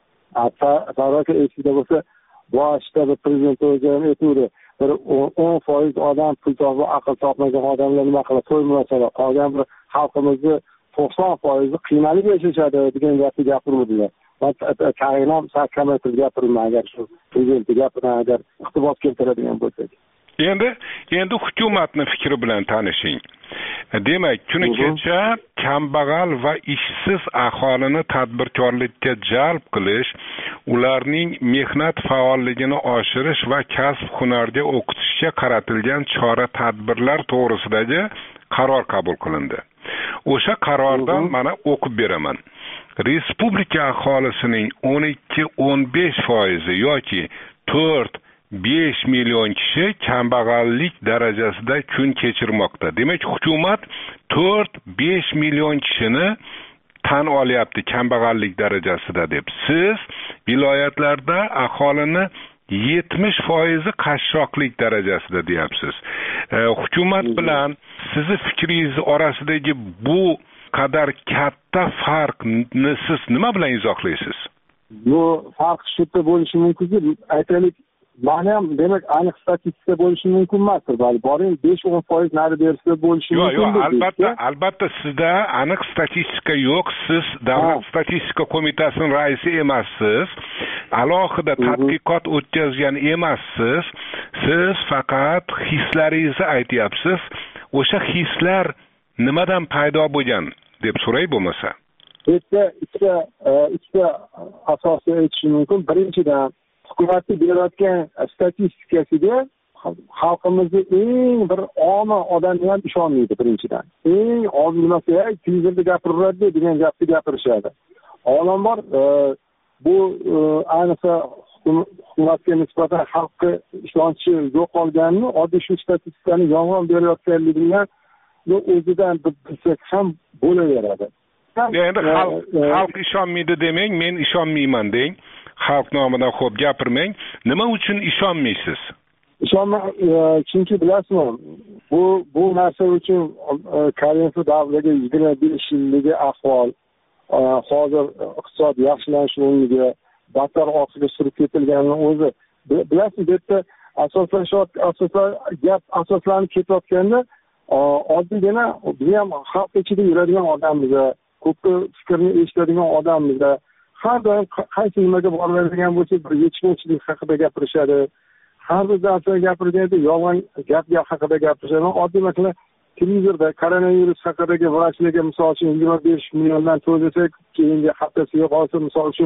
S: Taroka eskida bo'lsa, boshida bir prezident o'zi aytdi, bir o'n foiz odam pul topib aql topmagan odamlar nima qiladi, to'ymasalar, qolgan bir xalqimizni to'qson foizi qiynalib yashashadi degan gapni gapirdilar. Kainam kamaytirib gapirman agar shu prezidentga gapiran agar iqtibos keltiradigan bo'lsak.
P: Endi endi hukumatning fikri bilan tanishing. Demak, kuni kecha kambag'al va ishsiz aholini tadbirkorlikka jalb qilish, ularning mehnat faolligini oshirish va kasb hunarga o'qitishga qaratilgan chora-tadbirlar to'g'risidagi qaror qabul qilindi. O'sha qarordan mana o'qib beraman. Respublika aholisining o'n ikki o'n besh foizi yoki to'rt besh million kishi kambag'allik darajasida kun kechirmoqda. Demak, hukumat to'rt besh million kishini tan olyapti kambag'allik darajasida deb. Siz viloyatlarda aholini yetmish foizi qashshoqlik darajasida deyapsiz. E, hukumat bilan sizni fikringiz orasidagi bu qadar katta farqni siz nima bilan izohlaysiz?
S: Bu farq shu yerda bo'lishi mumkinki, aytaylik, mana ham demak aniq statistika bo'lishi mumkin emasdir, balki boring besh o'n foiz nari berisida bo'lishi mumkin.
P: Yo'q, yo'q, albatta, albatta sizda aniq statistika yo'q. Siz Davlat statistika qo'mitasining raisi emassiz. Alohida tadqiqot o'tkazgan emassiz. Siz faqat hislaringizni aytyapsiz. O'sha hislar nimadan paydo bo'lgan deb so'ray bo'lmasa.
S: Bitta ikkita ikkita asosiy aytishim mumkin. Birinchidan, hukumatning berayotgan statistikasiga xalqimizga eng bir omi odamlar ham ishonmaydi birinchidan. Eng oz nimasi, televizorda gapiradi degan gapni gapirishadi. Avvalambor bu ayniqsa hukumatga nisbatan xalqqa ishonchi yo'qolganini, oddiy shu statistikani yolg'on berayotganligidan o'zidan bilsak ham bo'laveradi.
P: Endi xalq xalq ishonmaydi demang, men ishonmayman deng. Xalq nomidan xo'p gapirmang. Nima uchun ishonmaysiz?
S: Ishonma, chunki bilasizmi, bu bu narsa uchun Karimov davriga yigirma besh yilligi ahvol, hozir iqtisod yaxshilanish o'rniga battar orqaga surib ketilganini o'zi bilasiz, bu yerda asoslashayotgan asoslar gap asoslanib ketayotganda oddiygina biz ham xalq ichida yuradigan odammiz, ko'p fikrni eshitadigan odammiz. Har doim qaysi nimaga boradigan bo'lsak, bir yetishmovchilik haqida gapirishadi. Har bir narsa gapirganda yolg'on gap haqida gapirishadi. Oddiy masalan, televizorda koronavirus haqidagi vrachlarga misol uchun yigirma besh milliondan to'lasak, keyingi haftasiga qolsa misol uchun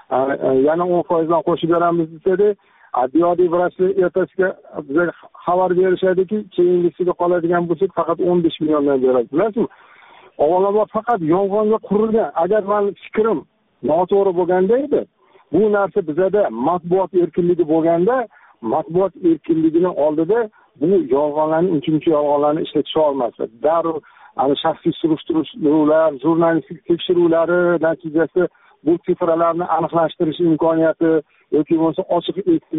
S: yana o'n foiz dan qo'shib beramiz desada, adiyodiy vrachlar ertasiga bizga xabar berishadiki, keyingisiga qoladigan bo'lsak faqat o'n besh milliondan beradi. Bilasizmi? Avvalambor faqat yolg'onga qurilgan. Agar men fikrim noto'g'ri bo'lganda edi, bu narsa bizada matbuot erkinligi bo'lganda, matbuot erkinligining oldida bu yolg'onlarni, unchuncha yolg'onlarni ishlatish olmasdi. Darrov ana shaxsiy surishtiruvlar, jurnalistik tekshiruvlari natijasida bu sifralarni aniqlashtirish imkoniyati yoki bo'lmasa ochiq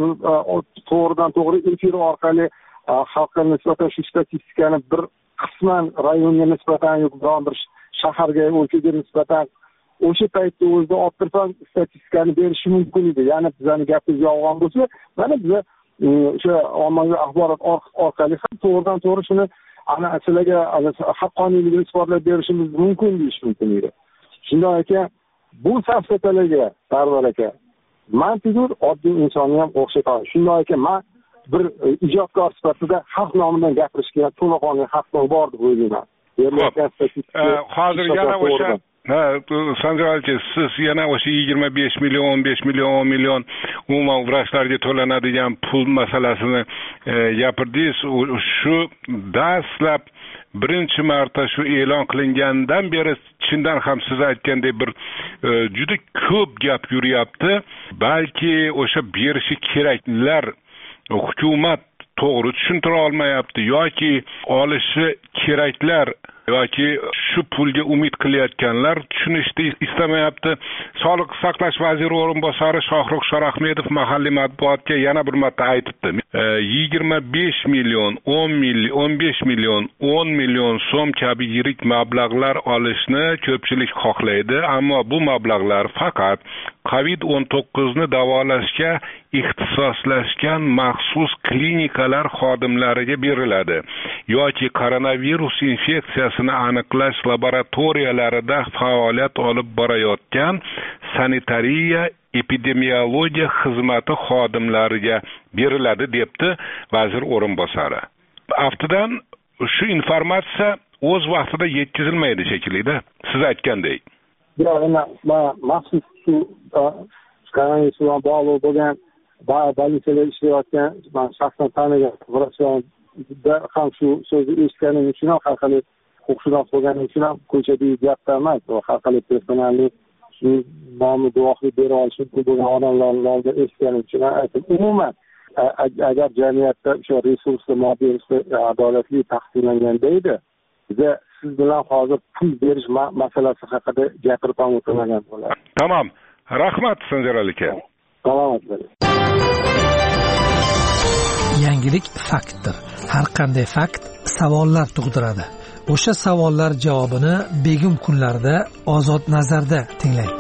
S: to'g'ridan to'g'ri efir orqali xalqqa nisbatan shu statistikani bir qisman rayonga nisbatan yoki biron bir shaharga, o'lkaga nisbatan o'sha paytda o'zida olib turib statistikani berishi mumkin edi. Ya'ni bizning gapimiz yolg'on bo'lsa, mana biz o'sha ommaviy axborot orqali ham to'g'ridan to'g'ri shuni ana sizlarga haqqoniyligini isbotlab berishimiz mumkin deyish mumkin edi. Shunday ekan, bu safsatalarga Sarvar aka, men figur oddiy insonni ham o'xshatadi. Shunday ekan, men bir ijodkor sifatida xalq nomidan gapirishga to'laqonli haqqim bor deb o'ylayman.
P: Hozir yana o'sha ha, Sanjay, siz yana o'sha yigirma besh million, o'n besh million, o'n million umuman vrachlarga to'lanadigan pul masalasini gapirdingiz. Shu dastlab birinchi marta shu e'lon qilingandan beri chindan ham siz aytgandek bir juda ko'p gap yuryapti. Balki o'sha berishi keraklar hukumat to'g'ri tushuntira olmayapti yoki olishi keraklar yoki shu pulga umid qilayotganlar tushunishni istamayapti. Sog'liqni saqlash vaziri o'rinbosari Shohruh Shorahmedov mahalliy matbuotga yana bir marta aytibdi. yigirma besh million, o'n million, o'n besh million, o'n million so'm kabi yirik mablag'lar olishni ko'pchilik xohlaydi, ammo bu mablag'lar faqat covid o'n to'qqiz ni davolashga ixtisoslashgan maxsus klinikalar xodimlariga beriladi yoki koronavirus infeksiyasini aniqlash laboratoriyalarida faoliyat olib borayotgan sanitariya epidemiologiya xizmati xodimlariga beriladi, debdi vazir o'rinbosari. Aftidan shu informatsiya o'z vaqtida yetkazilmaydi shekilli-da, siz aytgandek.
S: Yo'q, men maxsus shu koronavirus bilan bog'liq bo'lgan больницада ishlayotgan, men shaxsan tanigan operatsiyonda ham shu so'zni eshitganim uchun ham, har xil huquqshunos bo'lganim uchun ham ko'chadagi gapda emas, har xil personalni shu nomi guvohlik bera olishi bo'lgan odamlarning oldida eshitganim uchun aytib, umuman agar jamiyatda o'sha resurslar, moddiy adolatli taqsimlanganda edi, biza siz bilan hozir pul berish masalasi haqida gapirib ham o'tirmagan bo'lar.
P: Tamam. Rahmat Sanjar aka.
S: Salomat bo'ling.
E: Yangilik faktdir. Har qanday fakt savollar tug'diradi. O'sha savollar javobini begim kunlarda Ozod nazarda tinglang.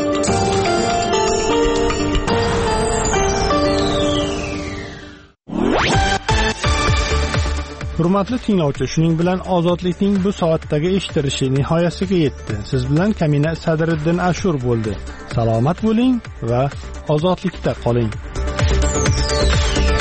A: Hurmatli tinglovchi, shuning bilan ozodlikning bu soatdagi eshittirishi nihoyasiga yetdi. Siz bilan Kamina Sadriddin Ashur bo'ldi. Salomat bo'ling va ozodlikda qoling.